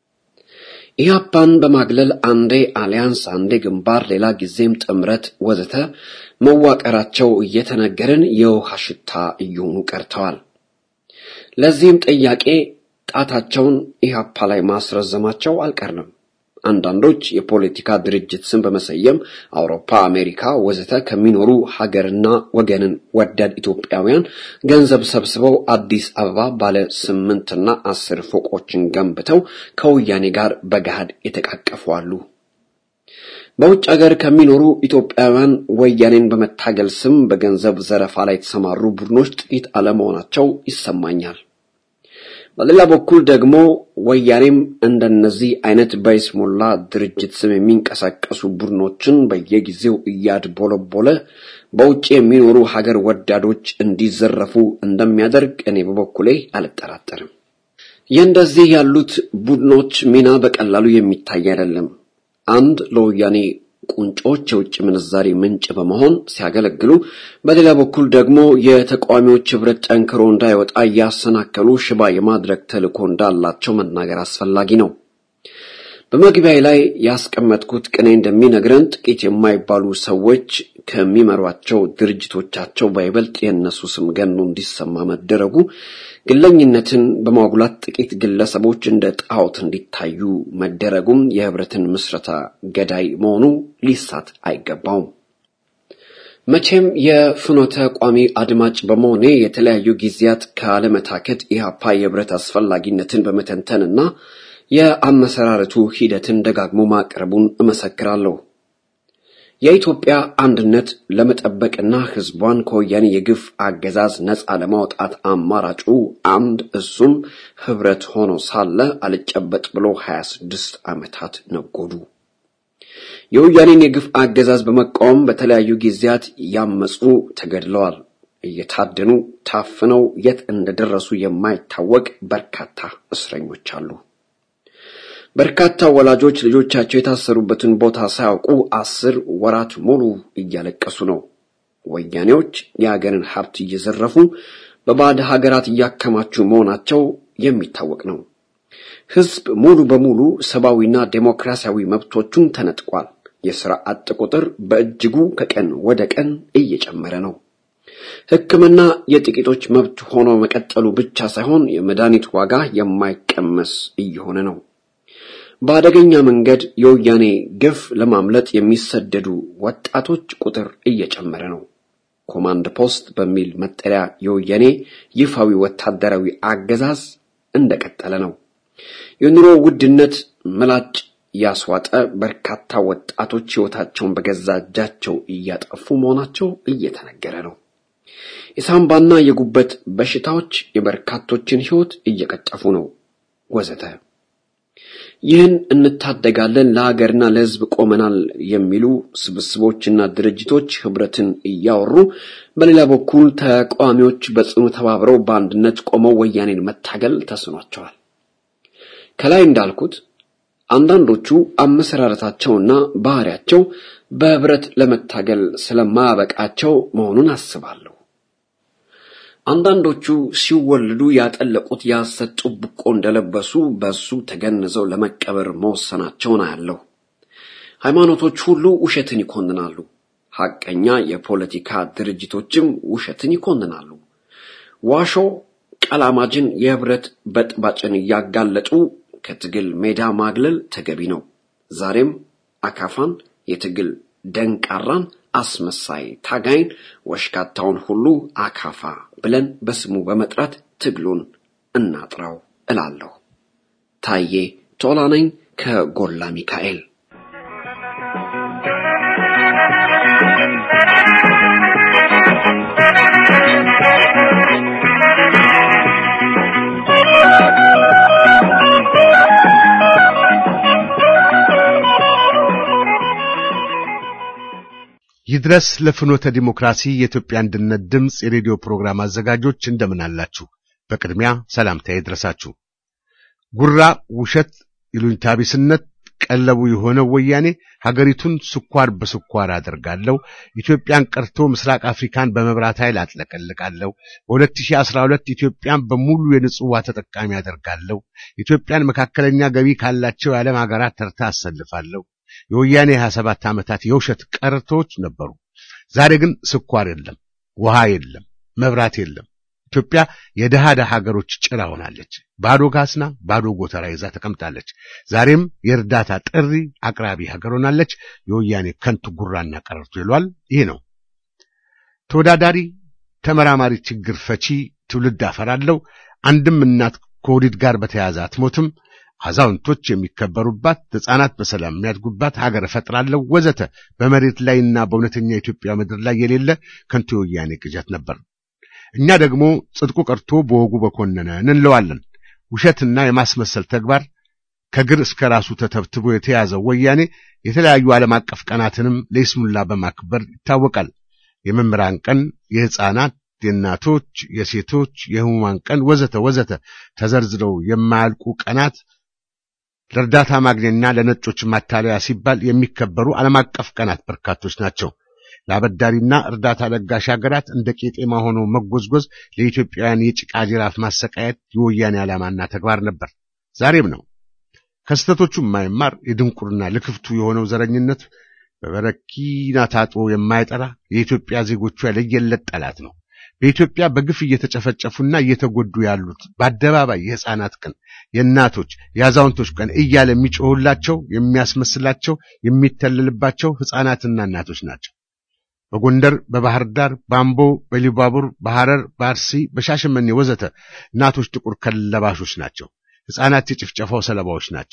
ኢህአፓን በማግለል አንዴ አሊያንስ አንዴ ግንባር ሌላ ጊዜም ጥምረት ወዘተ መዋቀራቸው እየተነገረን የውሃ ሽታ እየሆኑ ቀርተዋል። ለዚህም ጥያቄ ጣታቸውን ኢህአፓ ላይ ማስረዘማቸው አልቀርንም። አንዳንዶች የፖለቲካ ድርጅት ስም በመሰየም አውሮፓ፣ አሜሪካ ወዘተ ከሚኖሩ ሀገርና ወገንን ወዳድ ኢትዮጵያውያን ገንዘብ ሰብስበው አዲስ አበባ ባለ 8 እና 10 ፎቆችን ገንብተው ከወያኔ ጋር በጋድ የተቃቀፉ አሉ። በውጭ ሀገር ከሚኖሩ ኢትዮጵያውያን ወያኔን በመታገል ስም በገንዘብ ዘረፋ ላይ የተሰማሩ ቡድኖች ጥቂት አለመሆናቸው ይሰማኛል። በሌላ በኩል ደግሞ ወያኔም እንደነዚህ አይነት በይስሙላ ድርጅት ስም የሚንቀሳቀሱ ቡድኖችን በየጊዜው እያድቦለቦለ በውጭ የሚኖሩ ሀገር ወዳዶች እንዲዘረፉ እንደሚያደርግ እኔ በበኩሌ አልጠራጠርም። የእንደዚህ ያሉት ቡድኖች ሚና በቀላሉ የሚታይ አይደለም። አንድ ለወያኔ ቁንጮች የውጭ ምንዛሪ ምንጭ በመሆን ሲያገለግሉ፣ በሌላ በኩል ደግሞ የተቋሚዎች ህብረት ጠንክሮ እንዳይወጣ ያሰናከሉ ሽባ የማድረግ ተልዕኮ እንዳላቸው መናገር አስፈላጊ ነው። በመግቢያዬ ላይ ያስቀመጥኩት ቅኔ እንደሚነግረን ጥቂት የማይባሉ ሰዎች ከሚመሯቸው ድርጅቶቻቸው በይበልጥ የነሱ ስም ገኖ እንዲሰማ መደረጉ ግለኝነትን በማጉላት ጥቂት ግለሰቦች እንደ ጣዖት እንዲታዩ መደረጉም የህብረትን ምስረታ ገዳይ መሆኑ ሊሳት አይገባውም። መቼም የፍኖተ ቋሚ አድማጭ በመሆኔ የተለያዩ ጊዜያት ካለመታከት ኢህአፓ የህብረት አስፈላጊነትን በመተንተንና የአመሰራረቱ ሂደትን ደጋግሞ ማቅረቡን እመሰክራለሁ። የኢትዮጵያ አንድነት ለመጠበቅና ህዝቧን ከወያኔ የግፍ አገዛዝ ነፃ ለማውጣት አማራጩ አንድ እሱም ህብረት ሆኖ ሳለ አልጨበጥ ብሎ 26 ዓመታት ነጎዱ። የወያኔን የግፍ አገዛዝ በመቃወም በተለያዩ ጊዜያት ያመጹ ተገድለዋል። እየታደኑ ታፍነው የት እንደደረሱ የማይታወቅ በርካታ እስረኞች አሉ። በርካታ ወላጆች ልጆቻቸው የታሰሩበትን ቦታ ሳያውቁ 10 ወራት ሙሉ እያለቀሱ ነው። ወያኔዎች የሀገርን ሀብት እየዘረፉ በባዕድ ሀገራት እያከማቹ መሆናቸው የሚታወቅ ነው። ህዝብ ሙሉ በሙሉ ሰብአዊና ዴሞክራሲያዊ መብቶቹን ተነጥቋል። የሥራ አጥ ቁጥር በእጅጉ ከቀን ወደ ቀን እየጨመረ ነው። ሕክምና የጥቂቶች መብት ሆኖ መቀጠሉ ብቻ ሳይሆን የመድኃኒት ዋጋ የማይቀመስ እየሆነ ነው። በአደገኛ መንገድ የወያኔ ግፍ ለማምለጥ የሚሰደዱ ወጣቶች ቁጥር እየጨመረ ነው። ኮማንድ ፖስት በሚል መጠሪያ የወያኔ ይፋዊ ወታደራዊ አገዛዝ እንደቀጠለ ነው። የኑሮ ውድነት ምላጭ ያስዋጠ በርካታ ወጣቶች ሕይወታቸውን በገዛ እጃቸው እያጠፉ መሆናቸው እየተነገረ ነው። የሳምባና የጉበት በሽታዎች የበርካቶችን ሕይወት እየቀጠፉ ነው ወዘተ። ይህን እንታደጋለን ለሀገርና ለሕዝብ ቆመናል የሚሉ ስብስቦችና ድርጅቶች ህብረትን እያወሩ በሌላ በኩል ተቃዋሚዎች በጽኑ ተባብረው በአንድነት ቆመው ወያኔን መታገል ተስኗቸዋል። ከላይ እንዳልኩት አንዳንዶቹ አመሰራረታቸውና ባህሪያቸው በህብረት ለመታገል ስለማያበቃቸው መሆኑን አስባለሁ። አንዳንዶቹ ሲወልዱ ያጠለቁት ያሰጡ ጥብቆ እንደለበሱ በሱ ተገንዘው ለመቀበር መወሰናቸውን አያለሁ። ሃይማኖቶች ሁሉ ውሸትን ይኮንናሉ። ሐቀኛ የፖለቲካ ድርጅቶችም ውሸትን ይኮንናሉ። ዋሾ ቀላማጅን የህብረት በጥባጭን ያጋለጡ ከትግል ሜዳ ማግለል ተገቢ ነው። ዛሬም አካፋን የትግል ደንቃራን አስመሳይ ታጋይን ወሽካታውን ሁሉ አካፋ ብለን በስሙ በመጥራት ትግሉን እናጥራው እላለሁ። ታዬ ቶላ ነኝ ከጎላ ሚካኤል። ይድረስ ለፍኖተ ዲሞክራሲ የኢትዮጵያ አንድነት ድምጽ የሬዲዮ ፕሮግራም አዘጋጆች እንደምን አላችሁ? በቅድሚያ ሰላምታዬ ይድረሳችሁ። ጉራ፣ ውሸት፣ ይሉኝታቢስነት ቀለቡ የሆነው ወያኔ ሀገሪቱን ስኳር በስኳር አደርጋለሁ፣ ኢትዮጵያን ቀርቶ ምስራቅ አፍሪካን በመብራት ኃይል አጥለቀልቃለሁ፣ በ2012 ኢትዮጵያን በሙሉ የንጹህ ውሃ ተጠቃሚ አደርጋለሁ፣ ኢትዮጵያን መካከለኛ ገቢ ካላቸው የዓለም ሀገራት ተርታ አሰልፋለሁ። የወያኔ 27 ዓመታት የውሸት ቀረቶች ነበሩ። ዛሬ ግን ስኳር የለም፣ ውሃ የለም፣ መብራት የለም። ኢትዮጵያ የደሃ ሀገሮች ጭራ ሆናለች። ባዶ ጋስና ባዶ ጎተራ ይዛ ተቀምጣለች። ዛሬም የእርዳታ ጥሪ አቅራቢ ሀገር ሆናለች። የወያኔ ከንቱ ጉራና ቀረርቶ ይሏል። ይሄ ነው ተወዳዳሪ ተመራማሪ ችግር ፈቺ ትውልድ አፈራለሁ። አንድም እናት ከወሊድ ጋር በተያያዘ አትሞትም። አዛውንቶች የሚከበሩባት፣ ሕፃናት በሰላም የሚያድጉባት ሀገር እፈጥራለሁ ወዘተ በመሬት ላይና በእውነተኛ ኢትዮጵያ ምድር ላይ የሌለ ከንቱ የወያኔ ቅዠት ነበር። እኛ ደግሞ ጽድቁ ቀርቶ በወጉ በኮነነን እንለዋለን። ውሸትና የማስመሰል ተግባር ከግር እስከ ራሱ ተተብትቦ የተያዘው ወያኔ የተለያዩ ዓለም አቀፍ ቀናትንም ለይስሙላ በማክበር ይታወቃል። የመምህራን ቀን፣ የሕፃናት፣ የእናቶች፣ የሴቶች፣ የህሙማን ቀን ወዘተ ወዘተ ተዘርዝረው የማያልቁ ቀናት ለእርዳታ ማግኘትና ለነጮች ማታለያ ሲባል የሚከበሩ ዓለም አቀፍ ቀናት በርካቶች ናቸው። ለአበዳሪና እርዳታ ለጋሽ ሀገራት እንደ ቄጤማ ሆኖ መጎዝጎዝ፣ ለኢትዮጵያውያን የጭቃ ጅራፍ ማሰቃየት የወያኔ ዓላማና ተግባር ነበር። ዛሬም ነው። ከስተቶቹ የማይማር የድንቁርና ልክፍቱ የሆነው ዘረኝነት በበረኪና ታጥቦ የማይጠራ የኢትዮጵያ ዜጎቿ ለየለት ጠላት ነው። በኢትዮጵያ በግፍ እየተጨፈጨፉና እየተጎዱ ያሉት በአደባባይ የሕፃናት ቀን፣ የእናቶች የአዛውንቶች ቀን እያለ የሚጮህላቸው፣ የሚያስመስላቸው፣ የሚተልልባቸው ሕፃናትና እናቶች ናቸው። በጎንደር፣ በባህር ዳር፣ በአምቦ፣ በሊባቡር፣ በሐረር፣ በአርሲ፣ በሻሸመኔ ወዘተ እናቶች ጥቁር ከለባሾች ናቸው። ሕፃናት የጭፍጨፋው ሰለባዎች ናቸው።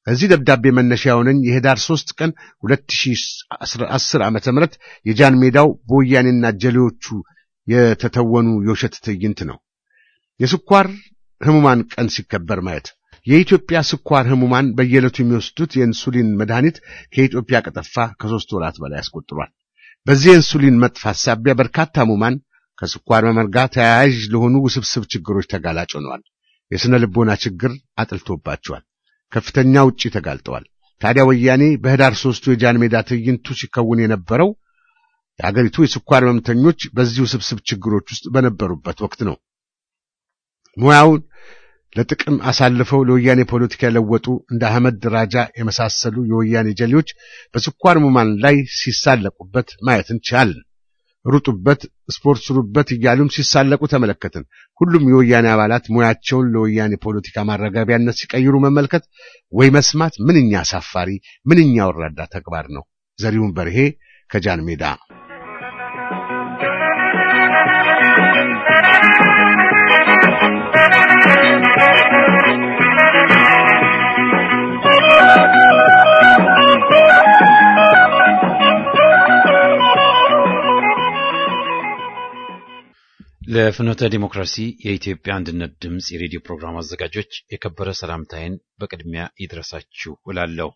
እዚህ ደብዳቤ መነሻ የሆነኝ የህዳር 3 ቀን 2010 ዓመተ ምህረት የጃን ሜዳው በወያኔና ጀሌዎቹ የተተወኑ የውሸት ትዕይንት ነው። የስኳር ህሙማን ቀን ሲከበር ማየት። የኢትዮጵያ ስኳር ህሙማን በየዕለቱ የሚወስዱት የኢንሱሊን መድኃኒት ከኢትዮጵያ ከጠፋ ከ3 ወራት በላይ ያስቆጥሯል። በዚህ የኢንሱሊን መጥፋት ሳቢያ በርካታ ህሙማን ከስኳር ህመም ጋር ተያያዥ ለሆኑ ውስብስብ ችግሮች ተጋላጭ ሆነዋል። የስነ ልቦና ችግር አጥልቶባቸዋል። ከፍተኛ ውጪ ተጋልጠዋል። ታዲያ ወያኔ በህዳር 3 የጃን ሜዳ ትዕይንቱ ሲከውን የነበረው የአገሪቱ የስኳር ህመምተኞች በዚህ ውስብስብ ችግሮች ውስጥ በነበሩበት ወቅት ነው። ሙያውን ለጥቅም አሳልፈው ለወያኔ ፖለቲካ የለወጡ እንደ አህመድ ራጃ የመሳሰሉ የወያኔ ጀሌዎች በስኳር ህሙማን ላይ ሲሳለቁበት ማየትን ቻልን። ሩጡበት፣ ስፖርት ስሩበት እያሉም ሲሳለቁ ተመለከትን። ሁሉም የወያኔ አባላት ሙያቸውን ለወያኔ ፖለቲካ ማረጋቢያነት ሲቀይሩ መመልከት ወይ መስማት ምንኛ አሳፋሪ፣ ምንኛ ወራዳ ተግባር ነው። ዘሪሁን በርሄ ከጃን ሜዳ። ለፍኖተ ዲሞክራሲ የኢትዮጵያ አንድነት ድምጽ የሬዲዮ ፕሮግራም አዘጋጆች የከበረ ሰላምታዬን በቅድሚያ ይድረሳችሁ እላለሁ።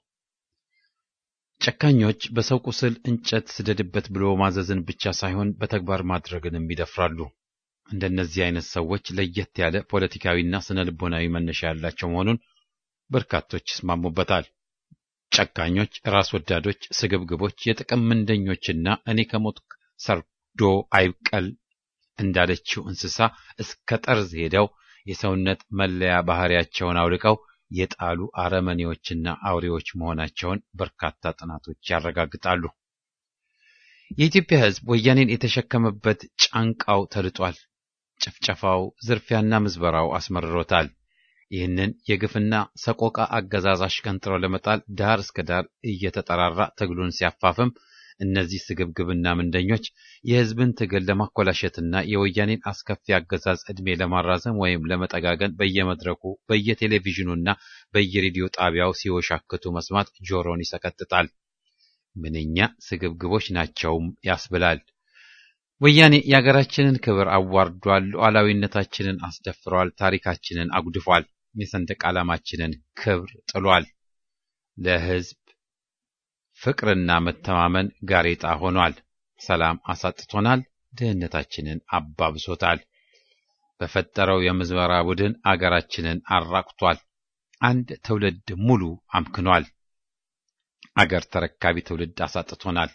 ጨካኞች በሰው ቁስል እንጨት ስደድበት ብሎ ማዘዝን ብቻ ሳይሆን በተግባር ማድረግንም ይደፍራሉ። እንደነዚህ አይነት ሰዎች ለየት ያለ ፖለቲካዊና ስነ ልቦናዊ መነሻ ያላቸው መሆኑን በርካቶች ይስማሙበታል። ጨካኞች፣ ራስ ወዳዶች፣ ስግብግቦች፣ የጥቅም ምንደኞችና እኔ ከሞት ሰርዶ አይብቀል እንዳለችው እንስሳ እስከ ጠርዝ ሄደው የሰውነት መለያ ባህሪያቸውን አውልቀው የጣሉ አረመኔዎችና አውሬዎች መሆናቸውን በርካታ ጥናቶች ያረጋግጣሉ። የኢትዮጵያ ሕዝብ ወያኔን የተሸከመበት ጫንቃው ተልጧል። ጭፍጨፋው፣ ዝርፊያና ምዝበራው አስመርሮታል። ይህንን የግፍና ሰቆቃ አገዛዝ አሽቀንጥሮ ለመጣል ዳር እስከ ዳር እየተጠራራ ትግሉን ሲያፋፍም እነዚህ ስግብግብና ምንደኞች የሕዝብን ትግል ለማኮላሸትና የወያኔን አስከፊ አገዛዝ ዕድሜ ለማራዘም ወይም ለመጠጋገን በየመድረኩ በየቴሌቪዥኑና በየሬዲዮ ጣቢያው ሲወሻክቱ መስማት ጆሮን ይሰቀጥጣል። ምንኛ ስግብግቦች ናቸውም ያስብላል። ወያኔ የአገራችንን ክብር አዋርዷል፣ ሉዓላዊነታችንን አስደፍሯል፣ ታሪካችንን አጉድፏል፣ የሰንደቅ ዓላማችንን ክብር ጥሏል። ለሕዝብ ፍቅርና መተማመን ጋሬጣ ሆኗል። ሰላም አሳጥቶናል፣ ድህነታችንን አባብሶታል። በፈጠረው የምዝበራ ቡድን አገራችንን አራቁቷል። አንድ ትውልድ ሙሉ አምክኗል። አገር ተረካቢ ትውልድ አሳጥቶናል።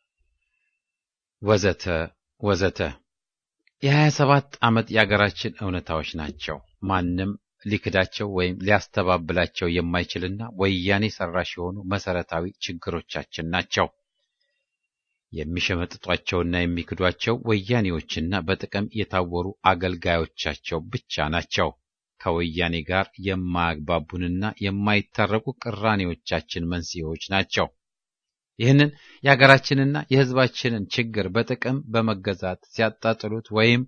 ወዘተ ወዘተ። የ27 ዓመት የአገራችን እውነታዎች ናቸው። ማንም ሊክዳቸው ወይም ሊያስተባብላቸው የማይችልና ወያኔ ሰራሽ የሆኑ መሰረታዊ ችግሮቻችን ናቸው። የሚሸመጥጧቸውና የሚክዷቸው ወያኔዎችና በጥቅም የታወሩ አገልጋዮቻቸው ብቻ ናቸው። ከወያኔ ጋር የማያግባቡንና የማይታረቁ ቅራኔዎቻችን መንስኤዎች ናቸው። ይህንን የሀገራችንና የሕዝባችንን ችግር በጥቅም በመገዛት ሲያጣጥሉት ወይም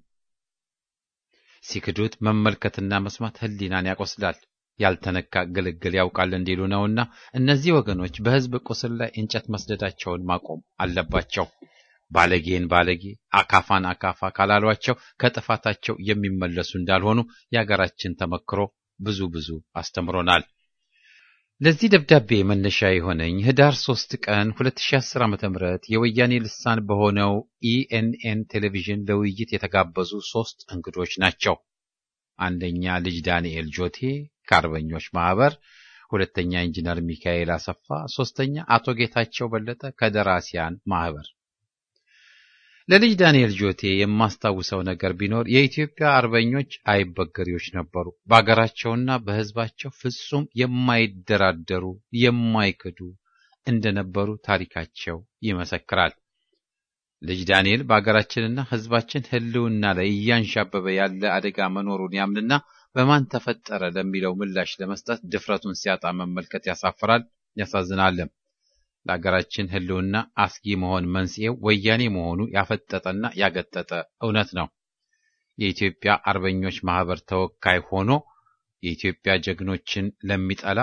ሲክዱት መመልከትና መስማት ሕሊናን ያቆስላል። ያልተነካ ግልግል ያውቃል እንዲሉ ነውና እነዚህ ወገኖች በሕዝብ ቁስል ላይ እንጨት መስደዳቸውን ማቆም አለባቸው። ባለጌን ባለጌ፣ አካፋን አካፋ ካላሏቸው ከጥፋታቸው የሚመለሱ እንዳልሆኑ የሀገራችን ተመክሮ ብዙ አስተምሮናል። ለዚህ ደብዳቤ መነሻ የሆነኝ ህዳር 3 ቀን 2010 ዓ.ም የወያኔ ልሳን በሆነው ኢኤንኤን ቴሌቪዥን ለውይይት የተጋበዙ 3 እንግዶች ናቸው። አንደኛ ልጅ ዳንኤል ጆቴ ከአርበኞች ማህበር፣ ሁለተኛ ኢንጂነር ሚካኤል አሰፋ፣ ሶስተኛ አቶ ጌታቸው በለጠ ከደራሲያን ማህበር። ለልጅ ዳንኤል ጆቴ የማስታውሰው ነገር ቢኖር የኢትዮጵያ አርበኞች አይበገሪዎች ነበሩ። በአገራቸውና በሕዝባቸው ፍጹም የማይደራደሩ የማይክዱ እንደነበሩ ታሪካቸው ይመሰክራል። ልጅ ዳንኤል በአገራችንና ሕዝባችን ሕልውና ላይ እያንዣበበ ያለ አደጋ መኖሩን ያምንና በማን ተፈጠረ ለሚለው ምላሽ ለመስጠት ድፍረቱን ሲያጣ መመልከት ያሳፍራል፣ ያሳዝናልም። ለሀገራችን ሕልውና አስጊ መሆን መንስኤው ወያኔ መሆኑ ያፈጠጠና ያገጠጠ እውነት ነው። የኢትዮጵያ አርበኞች ማህበር ተወካይ ሆኖ የኢትዮጵያ ጀግኖችን ለሚጠላ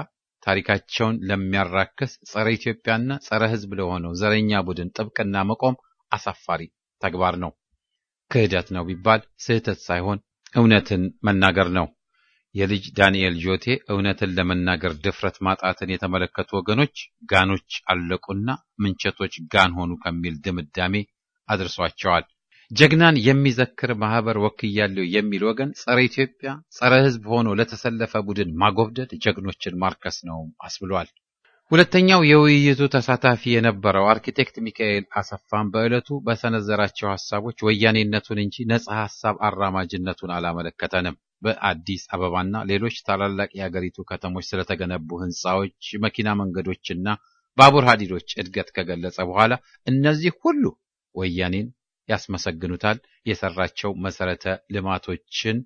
ታሪካቸውን ለሚያራክስ ጸረ ኢትዮጵያና ጸረ ሕዝብ ለሆነው ዘረኛ ቡድን ጥብቅና መቆም አሳፋሪ ተግባር ነው። ክህደት ነው ቢባል ስህተት ሳይሆን እውነትን መናገር ነው። የልጅ ዳንኤል ጆቴ እውነትን ለመናገር ድፍረት ማጣትን የተመለከቱ ወገኖች ጋኖች አለቁና ምንቸቶች ጋን ሆኑ ከሚል ድምዳሜ አድርሷቸዋል። ጀግናን የሚዘክር ማህበር ወክያለሁ የሚል ወገን ጸረ ኢትዮጵያ ጸረ ሕዝብ ሆኖ ለተሰለፈ ቡድን ማጎብደድ ጀግኖችን ማርከስ ነው አስብሏል። ሁለተኛው የውይይቱ ተሳታፊ የነበረው አርኪቴክት ሚካኤል አሰፋን በዕለቱ በሰነዘራቸው ሐሳቦች ወያኔነቱን እንጂ ነጻ ሐሳብ አራማጅነቱን አላመለከተንም። በአዲስ አበባና ሌሎች ታላላቅ የሀገሪቱ ከተሞች ስለተገነቡ ህንጻዎች፣ መኪና መንገዶችና ባቡር ሐዲዶች እድገት ከገለጸ በኋላ እነዚህ ሁሉ ወያኔን ያስመሰግኑታል። የሰራቸው መሰረተ ልማቶችን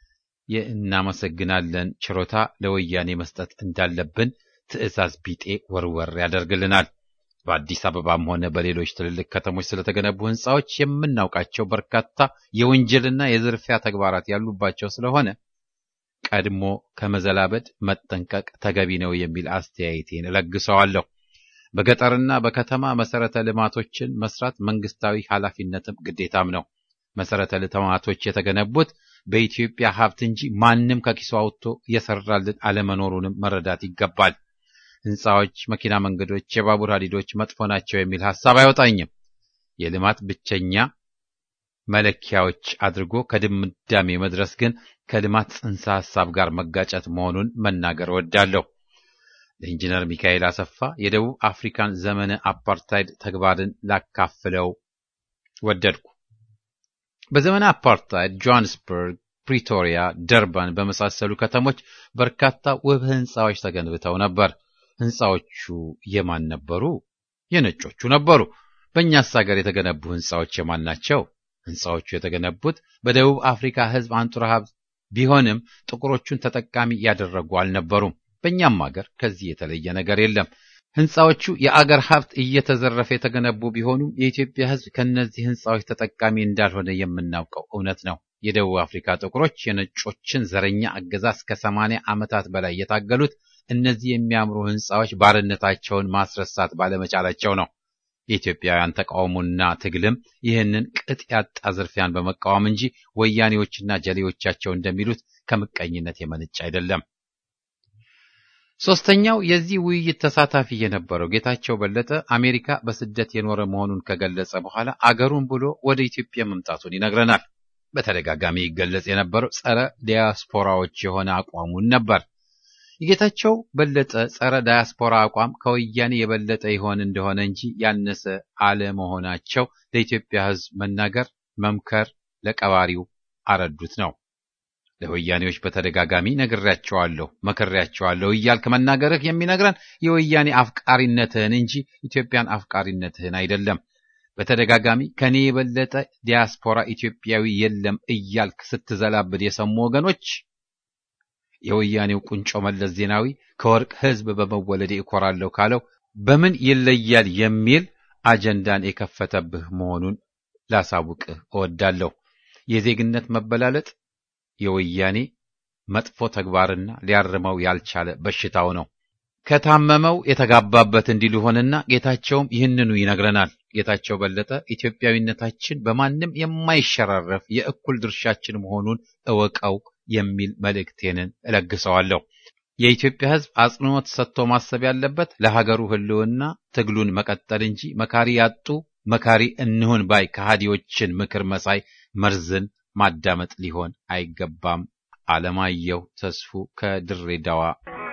እናመሰግናለን፣ ችሮታ ለወያኔ መስጠት እንዳለብን ትዕዛዝ ቢጤ ወርወር ያደርግልናል። በአዲስ አበባም ሆነ በሌሎች ትልልቅ ከተሞች ስለተገነቡ ህንጻዎች የምናውቃቸው በርካታ የወንጀልና የዝርፊያ ተግባራት ያሉባቸው ስለሆነ ቀድሞ ከመዘላበድ መጠንቀቅ ተገቢ ነው የሚል አስተያየቴን እለግሰዋለሁ። በገጠርና በከተማ መሰረተ ልማቶችን መስራት መንግስታዊ ኃላፊነትም ግዴታም ነው። መሰረተ ልማቶች የተገነቡት በኢትዮጵያ ሀብት እንጂ ማንም ከኪሱ አውጥቶ የሰራልን አለመኖሩንም መረዳት ይገባል። ህንጻዎች፣ መኪና መንገዶች፣ የባቡር ሐዲዶች መጥፎ ናቸው የሚል ሐሳብ አይወጣኝም። የልማት ብቸኛ መለኪያዎች አድርጎ ከድምዳሜ መድረስ ግን ከልማት ጽንሰ ሐሳብ ጋር መጋጨት መሆኑን መናገር እወዳለሁ። ለኢንጂነር ሚካኤል አሰፋ የደቡብ አፍሪካን ዘመነ አፓርታይድ ተግባርን ላካፍለው ወደድኩ። በዘመነ አፓርታይድ ጆሃንስበርግ፣ ፕሪቶሪያ፣ ደርባን በመሳሰሉ ከተሞች በርካታ ውብ ህንጻዎች ተገንብተው ነበር። ህንጻዎቹ የማን ነበሩ? የነጮቹ ነበሩ። በእኛስ ሀገር የተገነቡ ህንጻዎች የማን ናቸው? ህንጻዎቹ የተገነቡት በደቡብ አፍሪካ ህዝብ አንጡራ ሀብት ቢሆንም ጥቁሮቹን ተጠቃሚ ያደረጉ አልነበሩም። በእኛም ሀገር ከዚህ የተለየ ነገር የለም። ህንጻዎቹ የአገር ሀብት እየተዘረፈ የተገነቡ ቢሆኑም የኢትዮጵያ ህዝብ ከነዚህ ህንጻዎች ተጠቃሚ እንዳልሆነ የምናውቀው እውነት ነው። የደቡብ አፍሪካ ጥቁሮች የነጮችን ዘረኛ አገዛዝ ከ80 ዓመታት በላይ የታገሉት እነዚህ የሚያምሩ ህንጻዎች ባርነታቸውን ማስረሳት ባለመቻላቸው ነው። የኢትዮጵያውያን ተቃውሞና ትግልም ይህንን ቅጥ ያጣ ዝርፊያን በመቃወም እንጂ ወያኔዎችና ጀሌዎቻቸው እንደሚሉት ከምቀኝነት የመነጨ አይደለም። ሶስተኛው የዚህ ውይይት ተሳታፊ የነበረው ጌታቸው በለጠ አሜሪካ በስደት የኖረ መሆኑን ከገለጸ በኋላ አገሩን ብሎ ወደ ኢትዮጵያ መምጣቱን ይነግረናል። በተደጋጋሚ ይገለጽ የነበረው ጸረ ዲያስፖራዎች የሆነ አቋሙን ነበር። የጌታቸው በለጠ ጸረ ዳያስፖራ አቋም ከወያኔ የበለጠ ይሆን እንደሆነ እንጂ ያነሰ አለመሆናቸው ለኢትዮጵያ ህዝብ መናገር መምከር ለቀባሪው አረዱት ነው። ለወያኔዎች በተደጋጋሚ ነግሬያቸዋለሁ መከሬያቸዋለሁ እያልክ መናገርህ የሚነግረን የወያኔ አፍቃሪነትህን እንጂ ኢትዮጵያን አፍቃሪነትህን አይደለም። በተደጋጋሚ ከኔ የበለጠ ዲያስፖራ ኢትዮጵያዊ የለም እያልክ ስትዘላብድ የሰሙ ወገኖች የወያኔው ቁንጮ መለስ ዜናዊ ከወርቅ ህዝብ በመወለድ እኮራለሁ ካለው በምን ይለያል የሚል አጀንዳን የከፈተብህ መሆኑን ላሳውቅህ እወዳለሁ። የዜግነት መበላለጥ የወያኔ መጥፎ ተግባርና ሊያርመው ያልቻለ በሽታው ነው። ከታመመው የተጋባበት እንዲሉ ሆነና ጌታቸውም ይህንኑ ይነግረናል። ጌታቸው በለጠ ኢትዮጵያዊነታችን በማንም የማይሸራረፍ የእኩል ድርሻችን መሆኑን እወቀው የሚል መልእክቴንን እለግሰዋለሁ። የኢትዮጵያ ህዝብ አጽንዖት ሰጥቶ ማሰብ ያለበት ለሀገሩ ህልውና ትግሉን መቀጠል እንጂ መካሪ ያጡ መካሪ እንሁን ባይ ከሃዲዎችን ምክር መሳይ መርዝን ማዳመጥ ሊሆን አይገባም። አለማየሁ ተስፉ ከድሬዳዋ።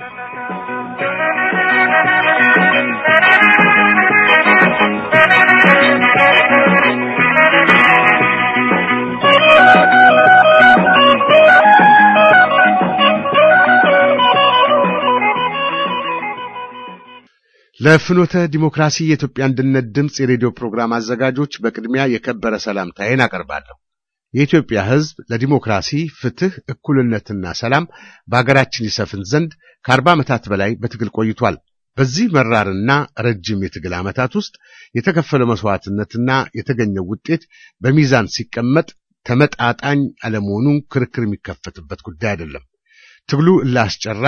ለፍኖተ ዲሞክራሲ የኢትዮጵያ አንድነት ድምጽ የሬዲዮ ፕሮግራም አዘጋጆች በቅድሚያ የከበረ ሰላምታዬን አቀርባለሁ። የኢትዮጵያ ህዝብ ለዲሞክራሲ፣ ፍትህ፣ እኩልነትና ሰላም በአገራችን ይሰፍን ዘንድ ከ40 ዓመታት በላይ በትግል ቆይቷል። በዚህ መራርና ረጅም የትግል ዓመታት ውስጥ የተከፈለው መስዋዕትነትና የተገኘው ውጤት በሚዛን ሲቀመጥ ተመጣጣኝ አለመሆኑን ክርክር የሚከፈትበት ጉዳይ አይደለም። ትግሉ እላስጨራሽ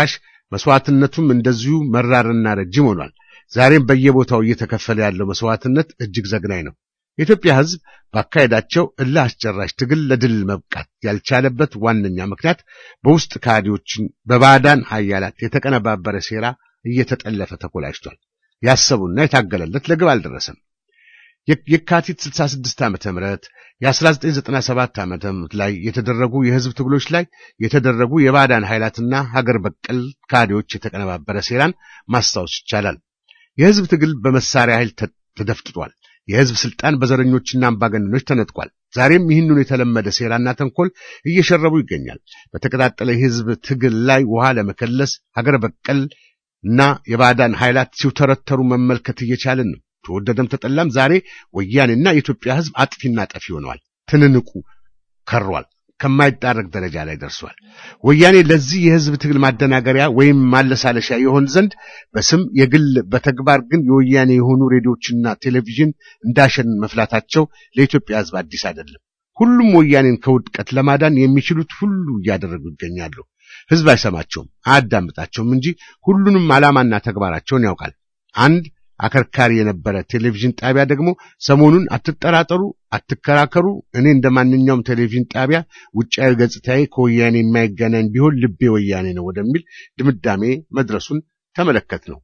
መስዋዕትነቱም እንደዚሁ መራርና ረጅም ሆኗል። ዛሬም በየቦታው እየተከፈለ ያለው መስዋዕትነት እጅግ ዘግናኝ ነው። የኢትዮጵያ ሕዝብ ባካሄዳቸው እልህ አስጨራሽ ትግል ለድል መብቃት ያልቻለበት ዋነኛ ምክንያት በውስጥ ካድሬዎችን በባዕዳን ኃያላት የተቀነባበረ ሴራ እየተጠለፈ ተኮላሽቷል። ያሰቡና የታገለለት ለግብ አልደረሰም። የካቲት 66 ዓመተ ምህረት የ1997 ዓመተ ምህረት ላይ የተደረጉ የሕዝብ ትግሎች ላይ የተደረጉ የባዕዳን ኃይላትና ሀገር በቀል ካድሬዎች የተቀነባበረ ሴራን ማስታወስ ይቻላል። የሕዝብ ትግል በመሳሪያ ኃይል ተደፍጥጧል። የሕዝብ ስልጣን በዘረኞችና አምባገነኖች ተነጥቋል። ዛሬም ይህንኑ የተለመደ ሴራና ተንኮል እየሸረቡ ይገኛል። በተቀጣጠለ የሕዝብ ትግል ላይ ውሃ ለመከለስ ሀገር በቀል እና የባዕዳን ኃይላት ሲውተረተሩ መመልከት እየቻልን ነው። ተወደደም ተጠላም ዛሬ ወያኔና የኢትዮጵያ ሕዝብ አጥፊና ጠፊ ሆነዋል። ትንንቁ ከሯል። ከማይጣረቅ ደረጃ ላይ ደርሷል። ወያኔ ለዚህ የሕዝብ ትግል ማደናገሪያ ወይም ማለሳለሻ ይሆን ዘንድ በስም የግል በተግባር ግን የወያኔ የሆኑ ሬዲዮችና ቴሌቪዥን እንዳሸን መፍላታቸው ለኢትዮጵያ ሕዝብ አዲስ አይደለም። ሁሉም ወያኔን ከውድቀት ለማዳን የሚችሉት ሁሉ እያደረጉ ይገኛሉ። ሕዝብ አይሰማቸውም፣ አያዳምጣቸውም እንጂ ሁሉንም ዓላማና ተግባራቸውን ያውቃል። አንድ አከርካሪ የነበረ ቴሌቪዥን ጣቢያ ደግሞ ሰሞኑን አትጠራጠሩ፣ አትከራከሩ፣ እኔ እንደማንኛውም ቴሌቪዥን ጣቢያ ውጫዊ ገጽታዬ ከወያኔ የማይገናኝ ቢሆን ልቤ ወያኔ ነው ወደሚል ድምዳሜ መድረሱን ተመለከት ነው።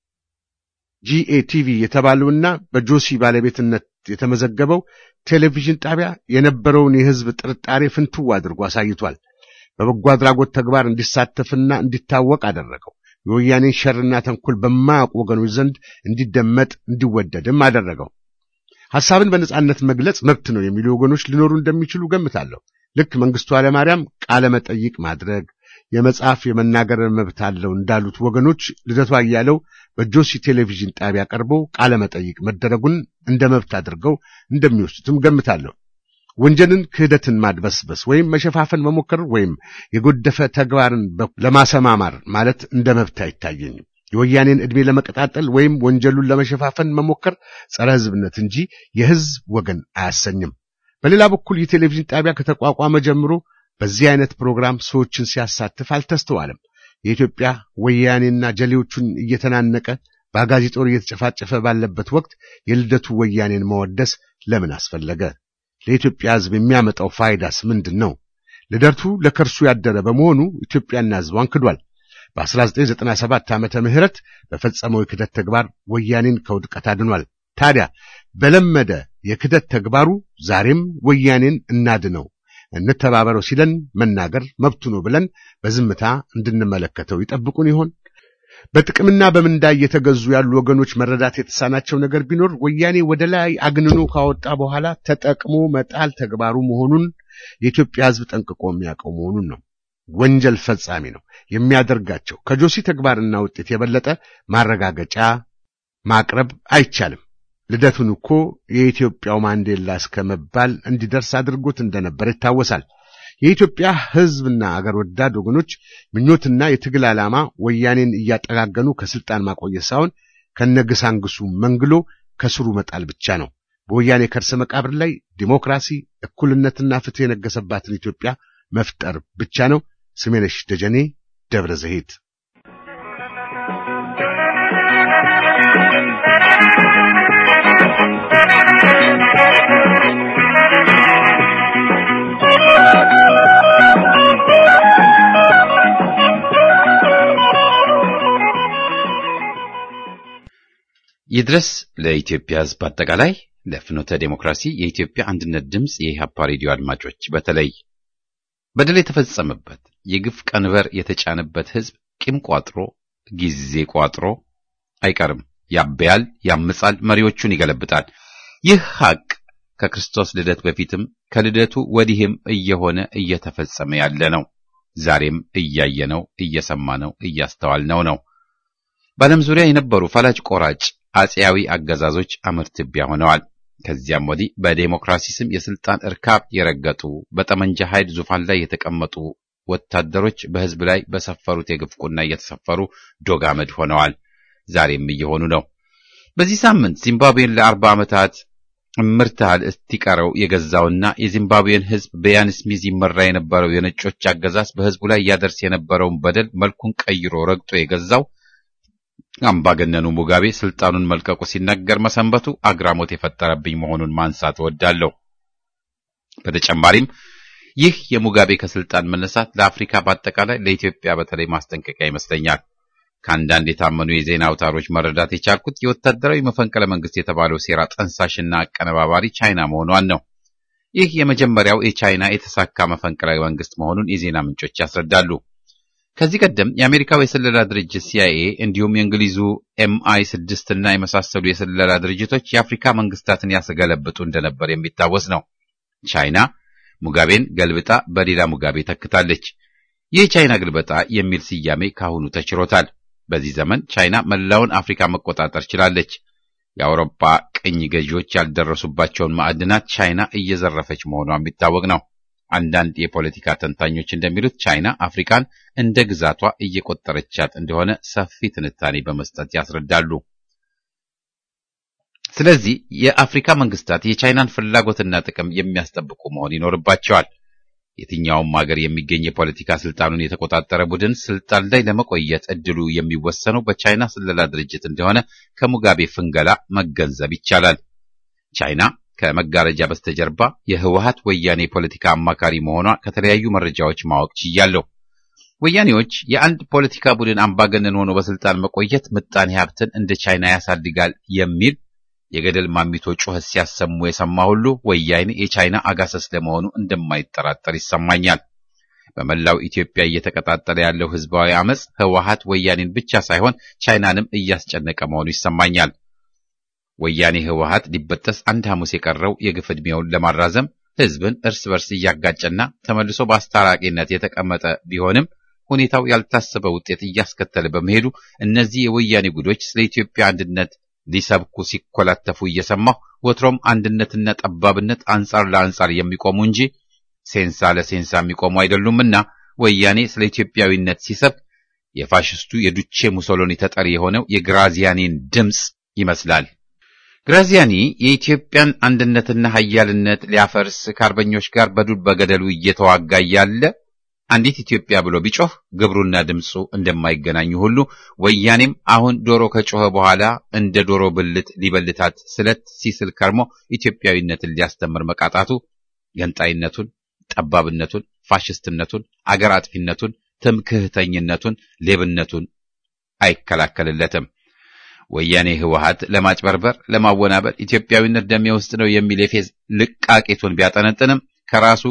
GATV የተባለውና በጆሲ ባለቤትነት የተመዘገበው ቴሌቪዥን ጣቢያ የነበረውን የሕዝብ ጥርጣሬ ፍንትው አድርጎ አሳይቷል። በበጎ አድራጎት ተግባር እንዲሳተፍና እንዲታወቅ አደረገው። የወያኔን ሸርና ተንኮል በማያውቁ ወገኖች ዘንድ እንዲደመጥ እንዲወደድም አደረገው። ሐሳብን በነጻነት መግለጽ መብት ነው የሚሉ ወገኖች ሊኖሩ እንደሚችሉ ገምታለሁ። ልክ መንግስቱ ኃይለማርያም ቃለ መጠይቅ ማድረግ የመጻፍ የመናገር መብት አለው እንዳሉት ወገኖች ልደቱ አያሌው በጆሲ ቴሌቪዥን ጣቢያ ቀርቦ ቃለ መጠይቅ መደረጉን እንደ መብት አድርገው እንደሚወስዱትም ገምታለሁ። ወንጀልን ክህደትን ማድበስበስ ወይም መሸፋፈን መሞከር ወይም የጎደፈ ተግባርን ለማሰማማር ማለት እንደ መብት አይታየኝም። የወያኔን ዕድሜ ለመቀጣጠል ወይም ወንጀሉን ለመሸፋፈን መሞከር ጸረ ሕዝብነት እንጂ የሕዝብ ወገን አያሰኝም። በሌላ በኩል የቴሌቪዥን ጣቢያ ከተቋቋመ ጀምሮ በዚህ አይነት ፕሮግራም ሰዎችን ሲያሳትፍ አልተስተዋለም። የኢትዮጵያ ወያኔና ጀሌዎቹን እየተናነቀ በአጋዚ ጦር እየተጨፋጨፈ ባለበት ወቅት የልደቱ ወያኔን መወደስ ለምን አስፈለገ? ለኢትዮጵያ ሕዝብ የሚያመጣው ፋይዳስ ምንድን ነው? ልደቱ ለከርሱ ያደረ በመሆኑ ኢትዮጵያና ሕዝቧን ክዷል። በ1997 ዓመተ ምህረት በፈጸመው የክደት ተግባር ወያኔን ከውድቀት አድኗል። ታዲያ በለመደ የክደት ተግባሩ ዛሬም ወያኔን እናድነው እንተባበረው ሲለን መናገር መብቱ ነው ብለን በዝምታ እንድንመለከተው ይጠብቁን ይሆን? በጥቅምና በምንዳ እየተገዙ ያሉ ወገኖች መረዳት የተሳናቸው ነገር ቢኖር ወያኔ ወደ ላይ አግንኖ ካወጣ በኋላ ተጠቅሞ መጣል ተግባሩ መሆኑን የኢትዮጵያ ሕዝብ ጠንቅቆ የሚያውቀው መሆኑን ነው። ወንጀል ፈጻሚ ነው የሚያደርጋቸው ከጆሲ ተግባርና ውጤት የበለጠ ማረጋገጫ ማቅረብ አይቻልም። ልደቱን እኮ የኢትዮጵያው ማንዴላ እስከመባል እንዲደርስ አድርጎት እንደነበር ይታወሳል። የኢትዮጵያ ሕዝብና አገር ወዳድ ወገኖች ምኞትና የትግል ዓላማ ወያኔን እያጠጋገኑ ከስልጣን ማቆየት ሳይሆን ከነግሳንግሱ መንግሎ ከስሩ መጣል ብቻ ነው። በወያኔ ከርሰ መቃብር ላይ ዲሞክራሲ፣ እኩልነትና ፍትህ የነገሰባትን ኢትዮጵያ መፍጠር ብቻ ነው። ስሜነሽ ደጀኔ፣ ደብረ ዘይት። ይድረስ ለኢትዮጵያ ሕዝብ አጠቃላይ፣ ለፍኖተ ዴሞክራሲ የኢትዮጵያ አንድነት ድምጽ የኢህአፓ ሬዲዮ አድማጮች፣ በተለይ በደል የተፈጸመበት የግፍ ቀንበር የተጫነበት ሕዝብ ቂም ቋጥሮ ጊዜ ቋጥሮ አይቀርም። ያበያል፣ ያምጻል፣ መሪዎቹን ይገለብጣል። ይህ ሐቅ ከክርስቶስ ልደት በፊትም ከልደቱ ወዲህም እየሆነ እየተፈጸመ ያለ ነው። ዛሬም እያየነው፣ እየሰማነው፣ እያስተዋልነው ነው። በዓለም ዙሪያ የነበሩ ፈላጭ ቆራጭ አጼያዊ አገዛዞች አመርትቢያ ሆነዋል። ከዚያም ወዲህ በዴሞክራሲ ስም የስልጣን እርካብ የረገጡ በጠመንጃ ኃይል ዙፋን ላይ የተቀመጡ ወታደሮች በሕዝብ ላይ በሰፈሩት የግፍ ቁና እየተሰፈሩ ዶግ አመድ ሆነዋል። ዛሬም እየሆኑ ነው። በዚህ ሳምንት ዚምባብዌን ለ40 ዓመታት እምርታል እስቲቀረው የገዛውና የዚምባብዌን ህዝብ በኢያን ስሚዝ ይመራ የነበረው የነጮች አገዛዝ በህዝቡ ላይ ያደርስ የነበረውን በደል መልኩን ቀይሮ ረግጦ የገዛው አምባገነኑ ሙጋቤ ስልጣኑን መልቀቁ ሲነገር መሰንበቱ አግራሞት የፈጠረብኝ መሆኑን ማንሳት እወዳለሁ። በተጨማሪም ይህ የሙጋቤ ከስልጣን መነሳት ለአፍሪካ በአጠቃላይ ለኢትዮጵያ በተለይ ማስጠንቀቂያ ይመስለኛል። ከአንዳንድ የታመኑ የዜና አውታሮች መረዳት የቻልኩት የወታደራዊ መፈንቅለ መንግስት የተባለው ሴራ ጠንሳሽና አቀነባባሪ ቻይና መሆኗን ነው። ይህ የመጀመሪያው የቻይና የተሳካ መፈንቅለ መንግስት መሆኑን የዜና ምንጮች ያስረዳሉ። ከዚህ ቀደም የአሜሪካው የስለላ ድርጅት CIA እንዲሁም የእንግሊዙ MI6 እና የመሳሰሉ የስለላ ድርጅቶች የአፍሪካ መንግስታትን ያስገለብጡ እንደነበር የሚታወስ ነው። ቻይና ሙጋቤን ገልብጣ በሌላ ሙጋቤ ተክታለች። ይህ ቻይና ግልበጣ የሚል ስያሜ ካሁኑ ተችሮታል። በዚህ ዘመን ቻይና መላውን አፍሪካ መቆጣጠር ችላለች። የአውሮፓ ቅኝ ገዢዎች ያልደረሱባቸውን ማዕድናት ቻይና እየዘረፈች መሆኗ የሚታወቅ ነው። አንዳንድ የፖለቲካ ተንታኞች እንደሚሉት ቻይና አፍሪካን እንደ ግዛቷ እየቆጠረቻት እንደሆነ ሰፊ ትንታኔ በመስጠት ያስረዳሉ። ስለዚህ የአፍሪካ መንግስታት የቻይናን ፍላጎትና ጥቅም የሚያስጠብቁ መሆን ይኖርባቸዋል። የትኛውም ሀገር የሚገኝ የፖለቲካ ስልጣኑን የተቆጣጠረ ቡድን ስልጣን ላይ ለመቆየት እድሉ የሚወሰነው በቻይና ስለላ ድርጅት እንደሆነ ከሙጋቤ ፍንገላ መገንዘብ ይቻላል። ቻይና ከመጋረጃ በስተጀርባ የህወሓት ወያኔ ፖለቲካ አማካሪ መሆኗ ከተለያዩ መረጃዎች ማወቅ ችያለሁ። ወያኔዎች የአንድ ፖለቲካ ቡድን አምባገነን ሆኖ በስልጣን መቆየት ምጣኔ ሀብትን እንደ ቻይና ያሳድጋል የሚል የገደል ማሚቶ ጩኸት ሲያሰሙ የሰማ ሁሉ ወያኔ የቻይና አጋሰስ ለመሆኑ እንደማይጠራጠር ይሰማኛል። በመላው ኢትዮጵያ እየተቀጣጠለ ያለው ህዝባዊ አመጽ ህወሓት ወያኔን ብቻ ሳይሆን ቻይናንም እያስጨነቀ መሆኑ ይሰማኛል። ወያኔ ህወሓት ሊበጠስ አንድ ሐሙስ የቀረው የግፍ ዕድሜውን ለማራዘም ህዝብን እርስ በርስ እያጋጨና ተመልሶ በአስታራቂነት የተቀመጠ ቢሆንም ሁኔታው ያልታሰበ ውጤት እያስከተለ በመሄዱ እነዚህ የወያኔ ጉዶች ስለ ኢትዮጵያ አንድነት ሊሰብኩ ሲኮላተፉ እየሰማሁ ወትሮም አንድነትና ጠባብነት አንጻር ለአንጻር የሚቆሙ እንጂ ሴንሳ ለሴንሳ የሚቆሙ አይደሉምና ወያኔ ስለ ኢትዮጵያዊነት ሲሰብክ የፋሽስቱ የዱቼ ሙሶሎኒ ተጠሪ የሆነው የግራዚያኒን ድምጽ ይመስላል። ግራዚያኒ የኢትዮጵያን አንድነትና ኃያልነት ሊያፈርስ ከአርበኞች ጋር በዱር በገደሉ እየተዋጋ ያለ አንዲት ኢትዮጵያ ብሎ ቢጮህ ግብሩና ድምጹ እንደማይገናኙ ሁሉ ወያኔም አሁን ዶሮ ከጮኸ በኋላ እንደ ዶሮ ብልት ሊበልታት ስለት ሲስል ከርሞ ኢትዮጵያዊነትን ሊያስተምር መቃጣቱ ገንጣይነቱን፣ ጠባብነቱን፣ ፋሽስትነቱን፣ አገር አጥፊነቱን፣ ትምክህተኝነቱን፣ ሌብነቱን አይከላከልለትም። ወያኔ ህወሓት ለማጭበርበር ለማወናበል ኢትዮጵያዊነት ደሜ ውስጥ ነው የሚል የፌዝ ልቃቂቱን ቢያጠነጥንም ከራሱ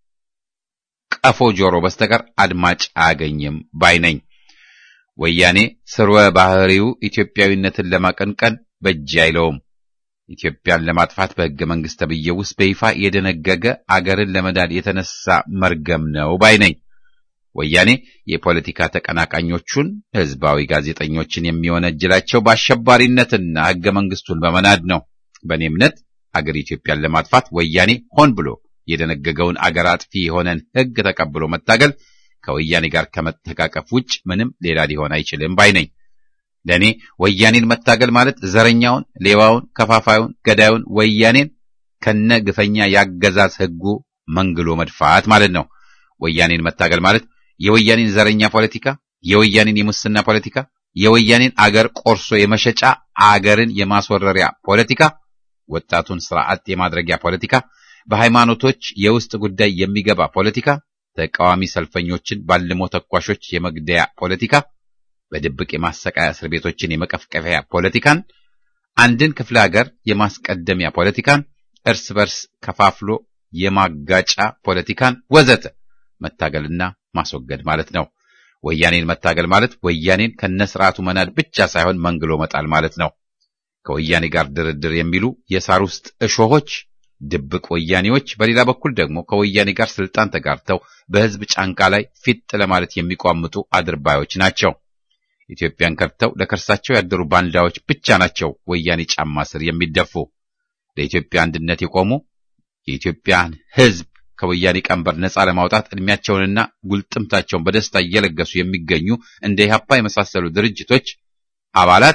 ቀፎ ጆሮ በስተቀር አድማጭ አያገኝም ባይነኝ። ወያኔ ስርወ ባህሪው ኢትዮጵያዊነትን ለማቀንቀን በእጅ አይለውም። ኢትዮጵያን ለማጥፋት በሕገ መንግሥት ተብዬው ውስጥ በይፋ የደነገገ አገርን ለመዳን የተነሳ መርገም ነው ባይነኝ። ወያኔ የፖለቲካ ተቀናቃኞቹን ህዝባዊ ጋዜጠኞችን የሚወነጅላቸው በአሸባሪነትና ሕገ መንግሥቱን በመናድ ነው። በእኔ እምነት አገር ኢትዮጵያን ለማጥፋት ወያኔ ሆን ብሎ የደነገገውን አገር አጥፊ የሆነን ሕግ ተቀብሎ መታገል ከወያኔ ጋር ከመተቃቀፍ ውጭ ምንም ሌላ ሊሆን አይችልም ባይነኝ። ለኔ ወያኔን መታገል ማለት ዘረኛውን፣ ሌባውን፣ ከፋፋዩን፣ ገዳዩን ወያኔን ከነ ግፈኛ ያገዛዝ ሕጉ መንግሎ መድፋት ማለት ነው። ወያኔን መታገል ማለት የወያኔን ዘረኛ ፖለቲካ፣ የወያኔን የሙስና ፖለቲካ፣ የወያኔን አገር ቆርሶ የመሸጫ አገርን የማስወረሪያ ፖለቲካ፣ ወጣቱን ስርዓት የማድረጊያ ፖለቲካ፣ በሃይማኖቶች የውስጥ ጉዳይ የሚገባ ፖለቲካ፣ ተቃዋሚ ሰልፈኞችን ባልሞ ተኳሾች የመግደያ ፖለቲካ፣ በድብቅ የማሰቃያ እስር ቤቶችን የመቀፍቀፊያ ፖለቲካን፣ አንድን ክፍለ ሀገር የማስቀደሚያ ፖለቲካን፣ እርስ በርስ ከፋፍሎ የማጋጫ ፖለቲካን ወዘተ መታገልና ማስወገድ ማለት ነው። ወያኔን መታገል ማለት ወያኔን ከነስርዓቱ መናድ ብቻ ሳይሆን መንግሎ መጣል ማለት ነው። ከወያኔ ጋር ድርድር የሚሉ የሳር ውስጥ እሾሆች ድብቅ ወያኔዎች፣ በሌላ በኩል ደግሞ ከወያኔ ጋር ስልጣን ተጋርተው በህዝብ ጫንቃ ላይ ፊት ለማለት የሚቋምጡ አድርባዮች ናቸው። ኢትዮጵያን ከድተው ለከርሳቸው ያደሩ ባንዳዎች ብቻ ናቸው ወያኔ ጫማ ስር የሚደፉ። ለኢትዮጵያ አንድነት የቆሙ የኢትዮጵያን ህዝብ ከወያኔ ቀንበር ነፃ ለማውጣት እድሜያቸውንና ጉልጥምታቸውን በደስታ እየለገሱ የሚገኙ እንደ ኢህአፓ የመሳሰሉ ድርጅቶች አባላት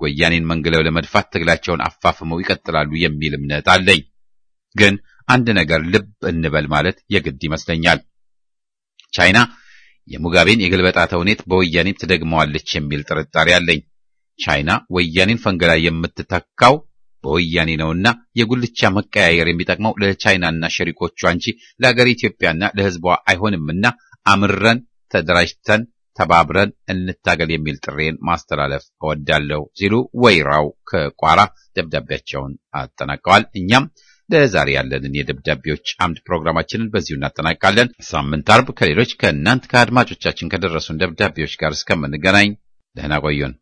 ወያኔን መንግለው ለመድፋት ትግላቸውን አፋፍመው ይቀጥላሉ የሚል እምነት አለኝ። ግን አንድ ነገር ልብ እንበል ማለት የግድ ይመስለኛል። ቻይና የሙጋቤን የግልበጣ ተውኔት በወያኔም ትደግመዋለች የሚል ጥርጣሬ አለኝ። ቻይና ወያኔን ፈንገላ የምትተካው በወያኔ ነውና የጉልቻ መቀያየር የሚጠቅመው ለቻይናና ሸሪኮቿ እንጂ ለሀገር ኢትዮጵያና ለሕዝቧ አይሆንምና አምረን ተደራጅተን ተባብረን እንታገል የሚል ጥሬን ማስተላለፍ እወዳለሁ ሲሉ ወይራው ከቋራ ደብዳቤያቸውን አጠናቀዋል። እኛም ለዛሬ ያለንን የደብዳቤዎች አምድ ፕሮግራማችንን በዚሁ እናጠናቅቃለን። ሳምንት አርብ ከሌሎች ከእናንተ ከአድማጮቻችን ከደረሱን ደብዳቤዎች ጋር እስከምንገናኝ ደህና ቆዩን።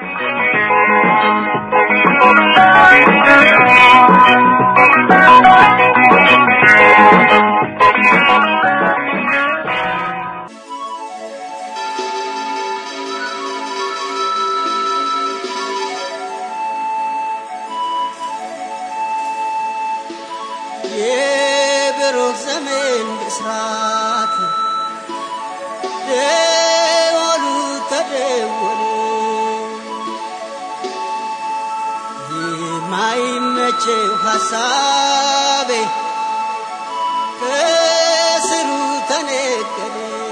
የብሩክ ዘመን ብስራት ደወሉ ተደወለ የማይመቸው ሐሳቤ ከስሩ ተነቀለ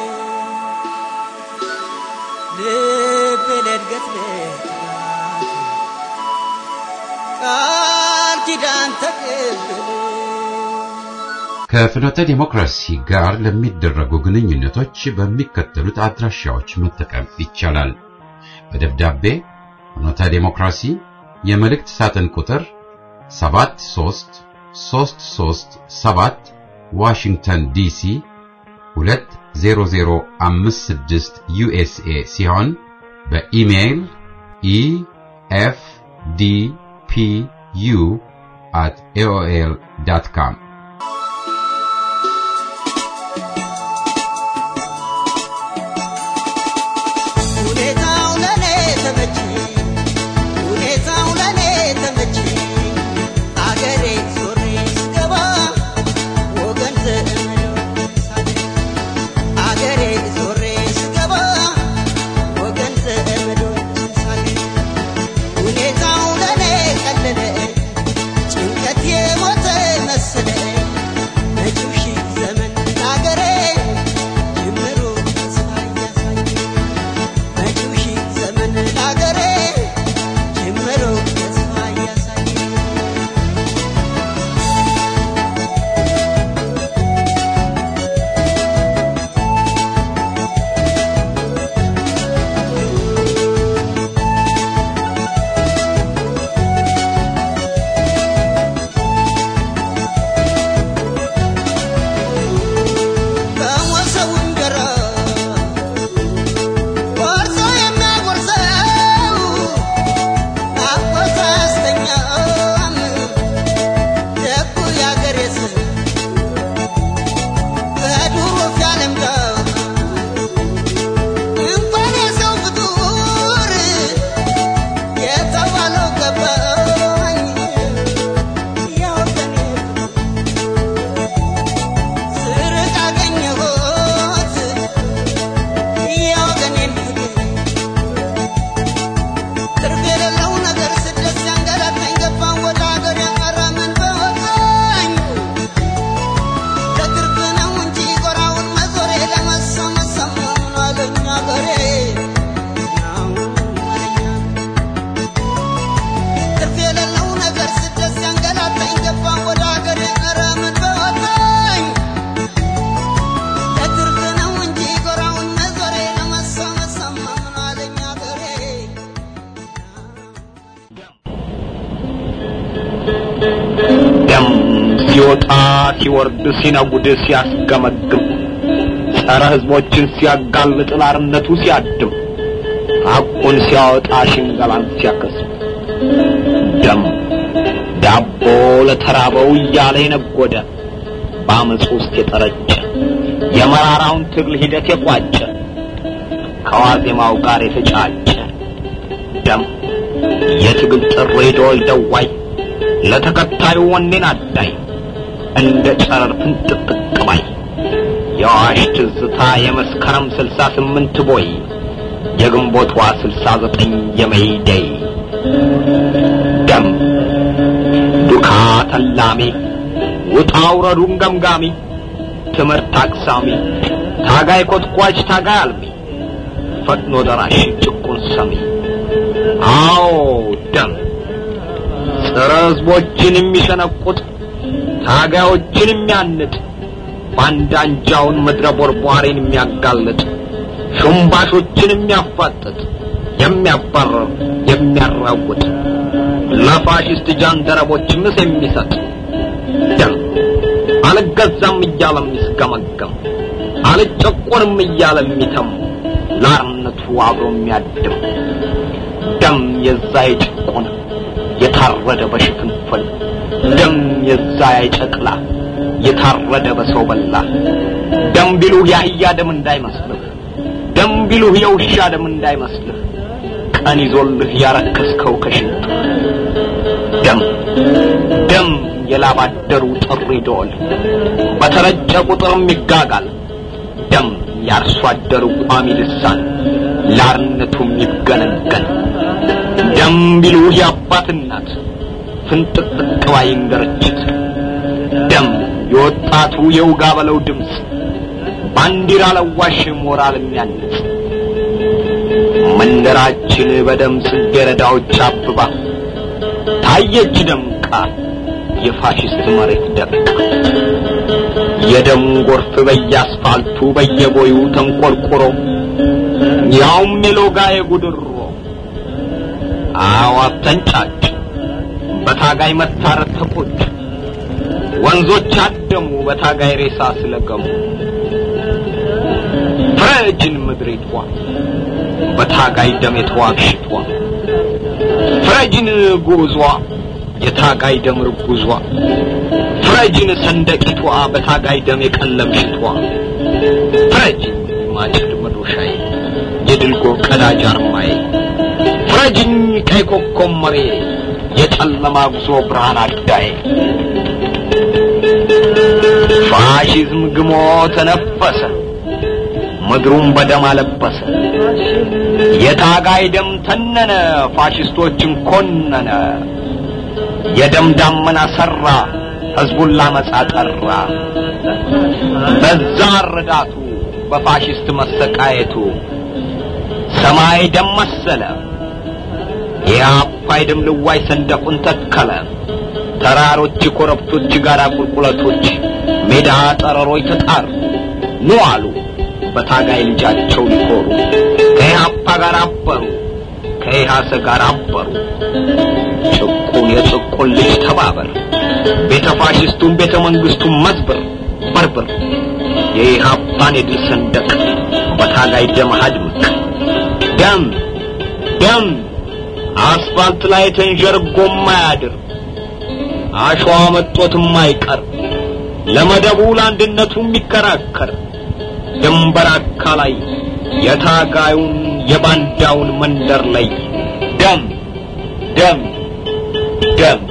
ልብ ለእድገት ለጥራት ቃል ኪዳን ተቀበለ። ከፍኖተ ዲሞክራሲ ጋር ለሚደረጉ ግንኙነቶች በሚከተሉት አድራሻዎች መጠቀም ይቻላል። በደብዳቤ ፍኖተ ዲሞክራሲ የመልእክት ሳጥን ቁጥር 73337 ዋሽንግተን ዲሲ 20056 ዩኤስኤ ሲሆን በኢሜይል efdpu@aol.com ሲወጣ ሲወርድ ሲነጉድ ሲያስገመግም ጸረ ህዝቦችን ሲያጋልጥ ላርነቱ ሲያድም ሐቁን ሲያወጣ ሽንገላን ሲያከስም ደም ዳቦ ለተራበው እያለ የነጎደ በአመፅ ውስጥ የጠረጨ የመራራውን ትግል ሂደት የቋጨ ከዋዜማው ጋር የተጫጨ ደም የትግል ጥሪ ዶል ደዋይ ለተከታዩ ወኔን አዳይ እንደ ጨረር ፍንጥቅጥቅባይ የዋሽ ትዝታ የመስከረም 68 ቦይ የግንቦቷ 69 የመይደይ ደም ዱካ ተላሚ ውጣውረዱን ገምጋሚ ትምህርት አቅሳሚ ታጋይ ኮትኳች ታጋይ አልሚ ፈጥኖ ደራሽ ጭቁን ሰሚ አዎ ደም ጸረ ሕዝቦችን የሚሸነቁት ታጋዮችን የሚያንጥ ባንዳንጃውን ምድረ ቦርቧሪን የሚያጋልጥ ሹምባሾችን የሚያፋጥጥ የሚያባረር የሚያራውጥ ለፋሽስት ጃንደረቦች ምስ የሚሰጥ ደም አልገዛም እያለ የሚስገመገም አልጨቆንም እያለ የሚተም ላርነቱ አብሮ የሚያድም ደም የዛ የጭቆን የታረደ በሽፍንፍን ደም የዛ የጨቅላ የታረደ በሰው በላ ደም ቢሉ ያህያ ደም እንዳይመስልህ ደም ቢሉ የውሻ ደም እንዳይመስልህ ቀን ይዞልህ ያረከስከው ከሽንት ደም ደም የላባደሩ ጥሪ ዶል በተረጨ ቁጥርም ይጋጋል ደም ያርሶ አደሩ ቋሚ ልሳን ላርነቱም ይገነገን ደም ቢሉ የአባት እናት ፍንጥቅ ባይን ድርጅት ደም የወጣቱ የውጋ በለው ድምጽ ባንዲራ ለዋሽ ሞራል የሚያንጽ መንደራችን በደም ጽጌረዳዎች አብባ ታየች ደምቃ የፋሽስት መሬት ደምቃ የደም ጎርፍ በየአስፋልቱ በየቦዩ ተንቆርቆሮ ያውም የሎጋ የጉድሮ አዋፍ ተንጫጭ በታጋይ መታረድ ተቆጭ ወንዞች አደሙ በታጋይ ሬሳ ስለገሙ ፍረጅን ምድሪቷ በታጋይ ደም የተዋግሽቷ ፍረጅን ጉዟ የታጋይ ደም ርጉዟ ፍረጅን ሰንደቂቷ በታጋይ ደም የቀለምሽቷ ፍረጅን ማጭድ መዶሻዬ የድልጎ ቀዳጅ አርማዬ ፍረጅን ቀይ ኮከብ መሬ የጨለማ ጉዞ ብርሃን አዳዬ ፋሽዝም ግሞ ተነፈሰ ምድሩን በደም አለበሰ የታጋይ ደም ተነነ ፋሽስቶችን ኮነነ የደም ዳመና ሰራ ህዝቡን ላመጻ ጠራ በዛ ረዳቱ በፋሽስት መሰቃየቱ ሰማይ ደም መሰለ የአባይ ደም ልዋይ ሰንደቁን ተከለ ተራሮች ኮረብቶች ጋራ ቁልቁለቶች ሜዳ ጠረሮች ተጣሩ ኑ አሉ በታጋይ ልጃቸው ሊኮሩ ከኢህአፓ ጋር አበሩ ከኢህአሰ ጋር አበሩ ጭቁን የጭቁን ልጅ ተባበር ቤተ ፋሽስቱን ቤተ መንግስቱን መዝብር በርብር የኢህአፓን የድል ሰንደቅ በታጋይ ደም አድምቅ ደም ደም አስፋልት ላይ ተንጀርጎ ማያድር አሸዋ መጥቶትም አይቀር ለመደቡ ለአንድነቱ የሚከራከር ድንበር አካላይ የታጋዩን የባንዳውን መንደር ላይ ደም ደም ደም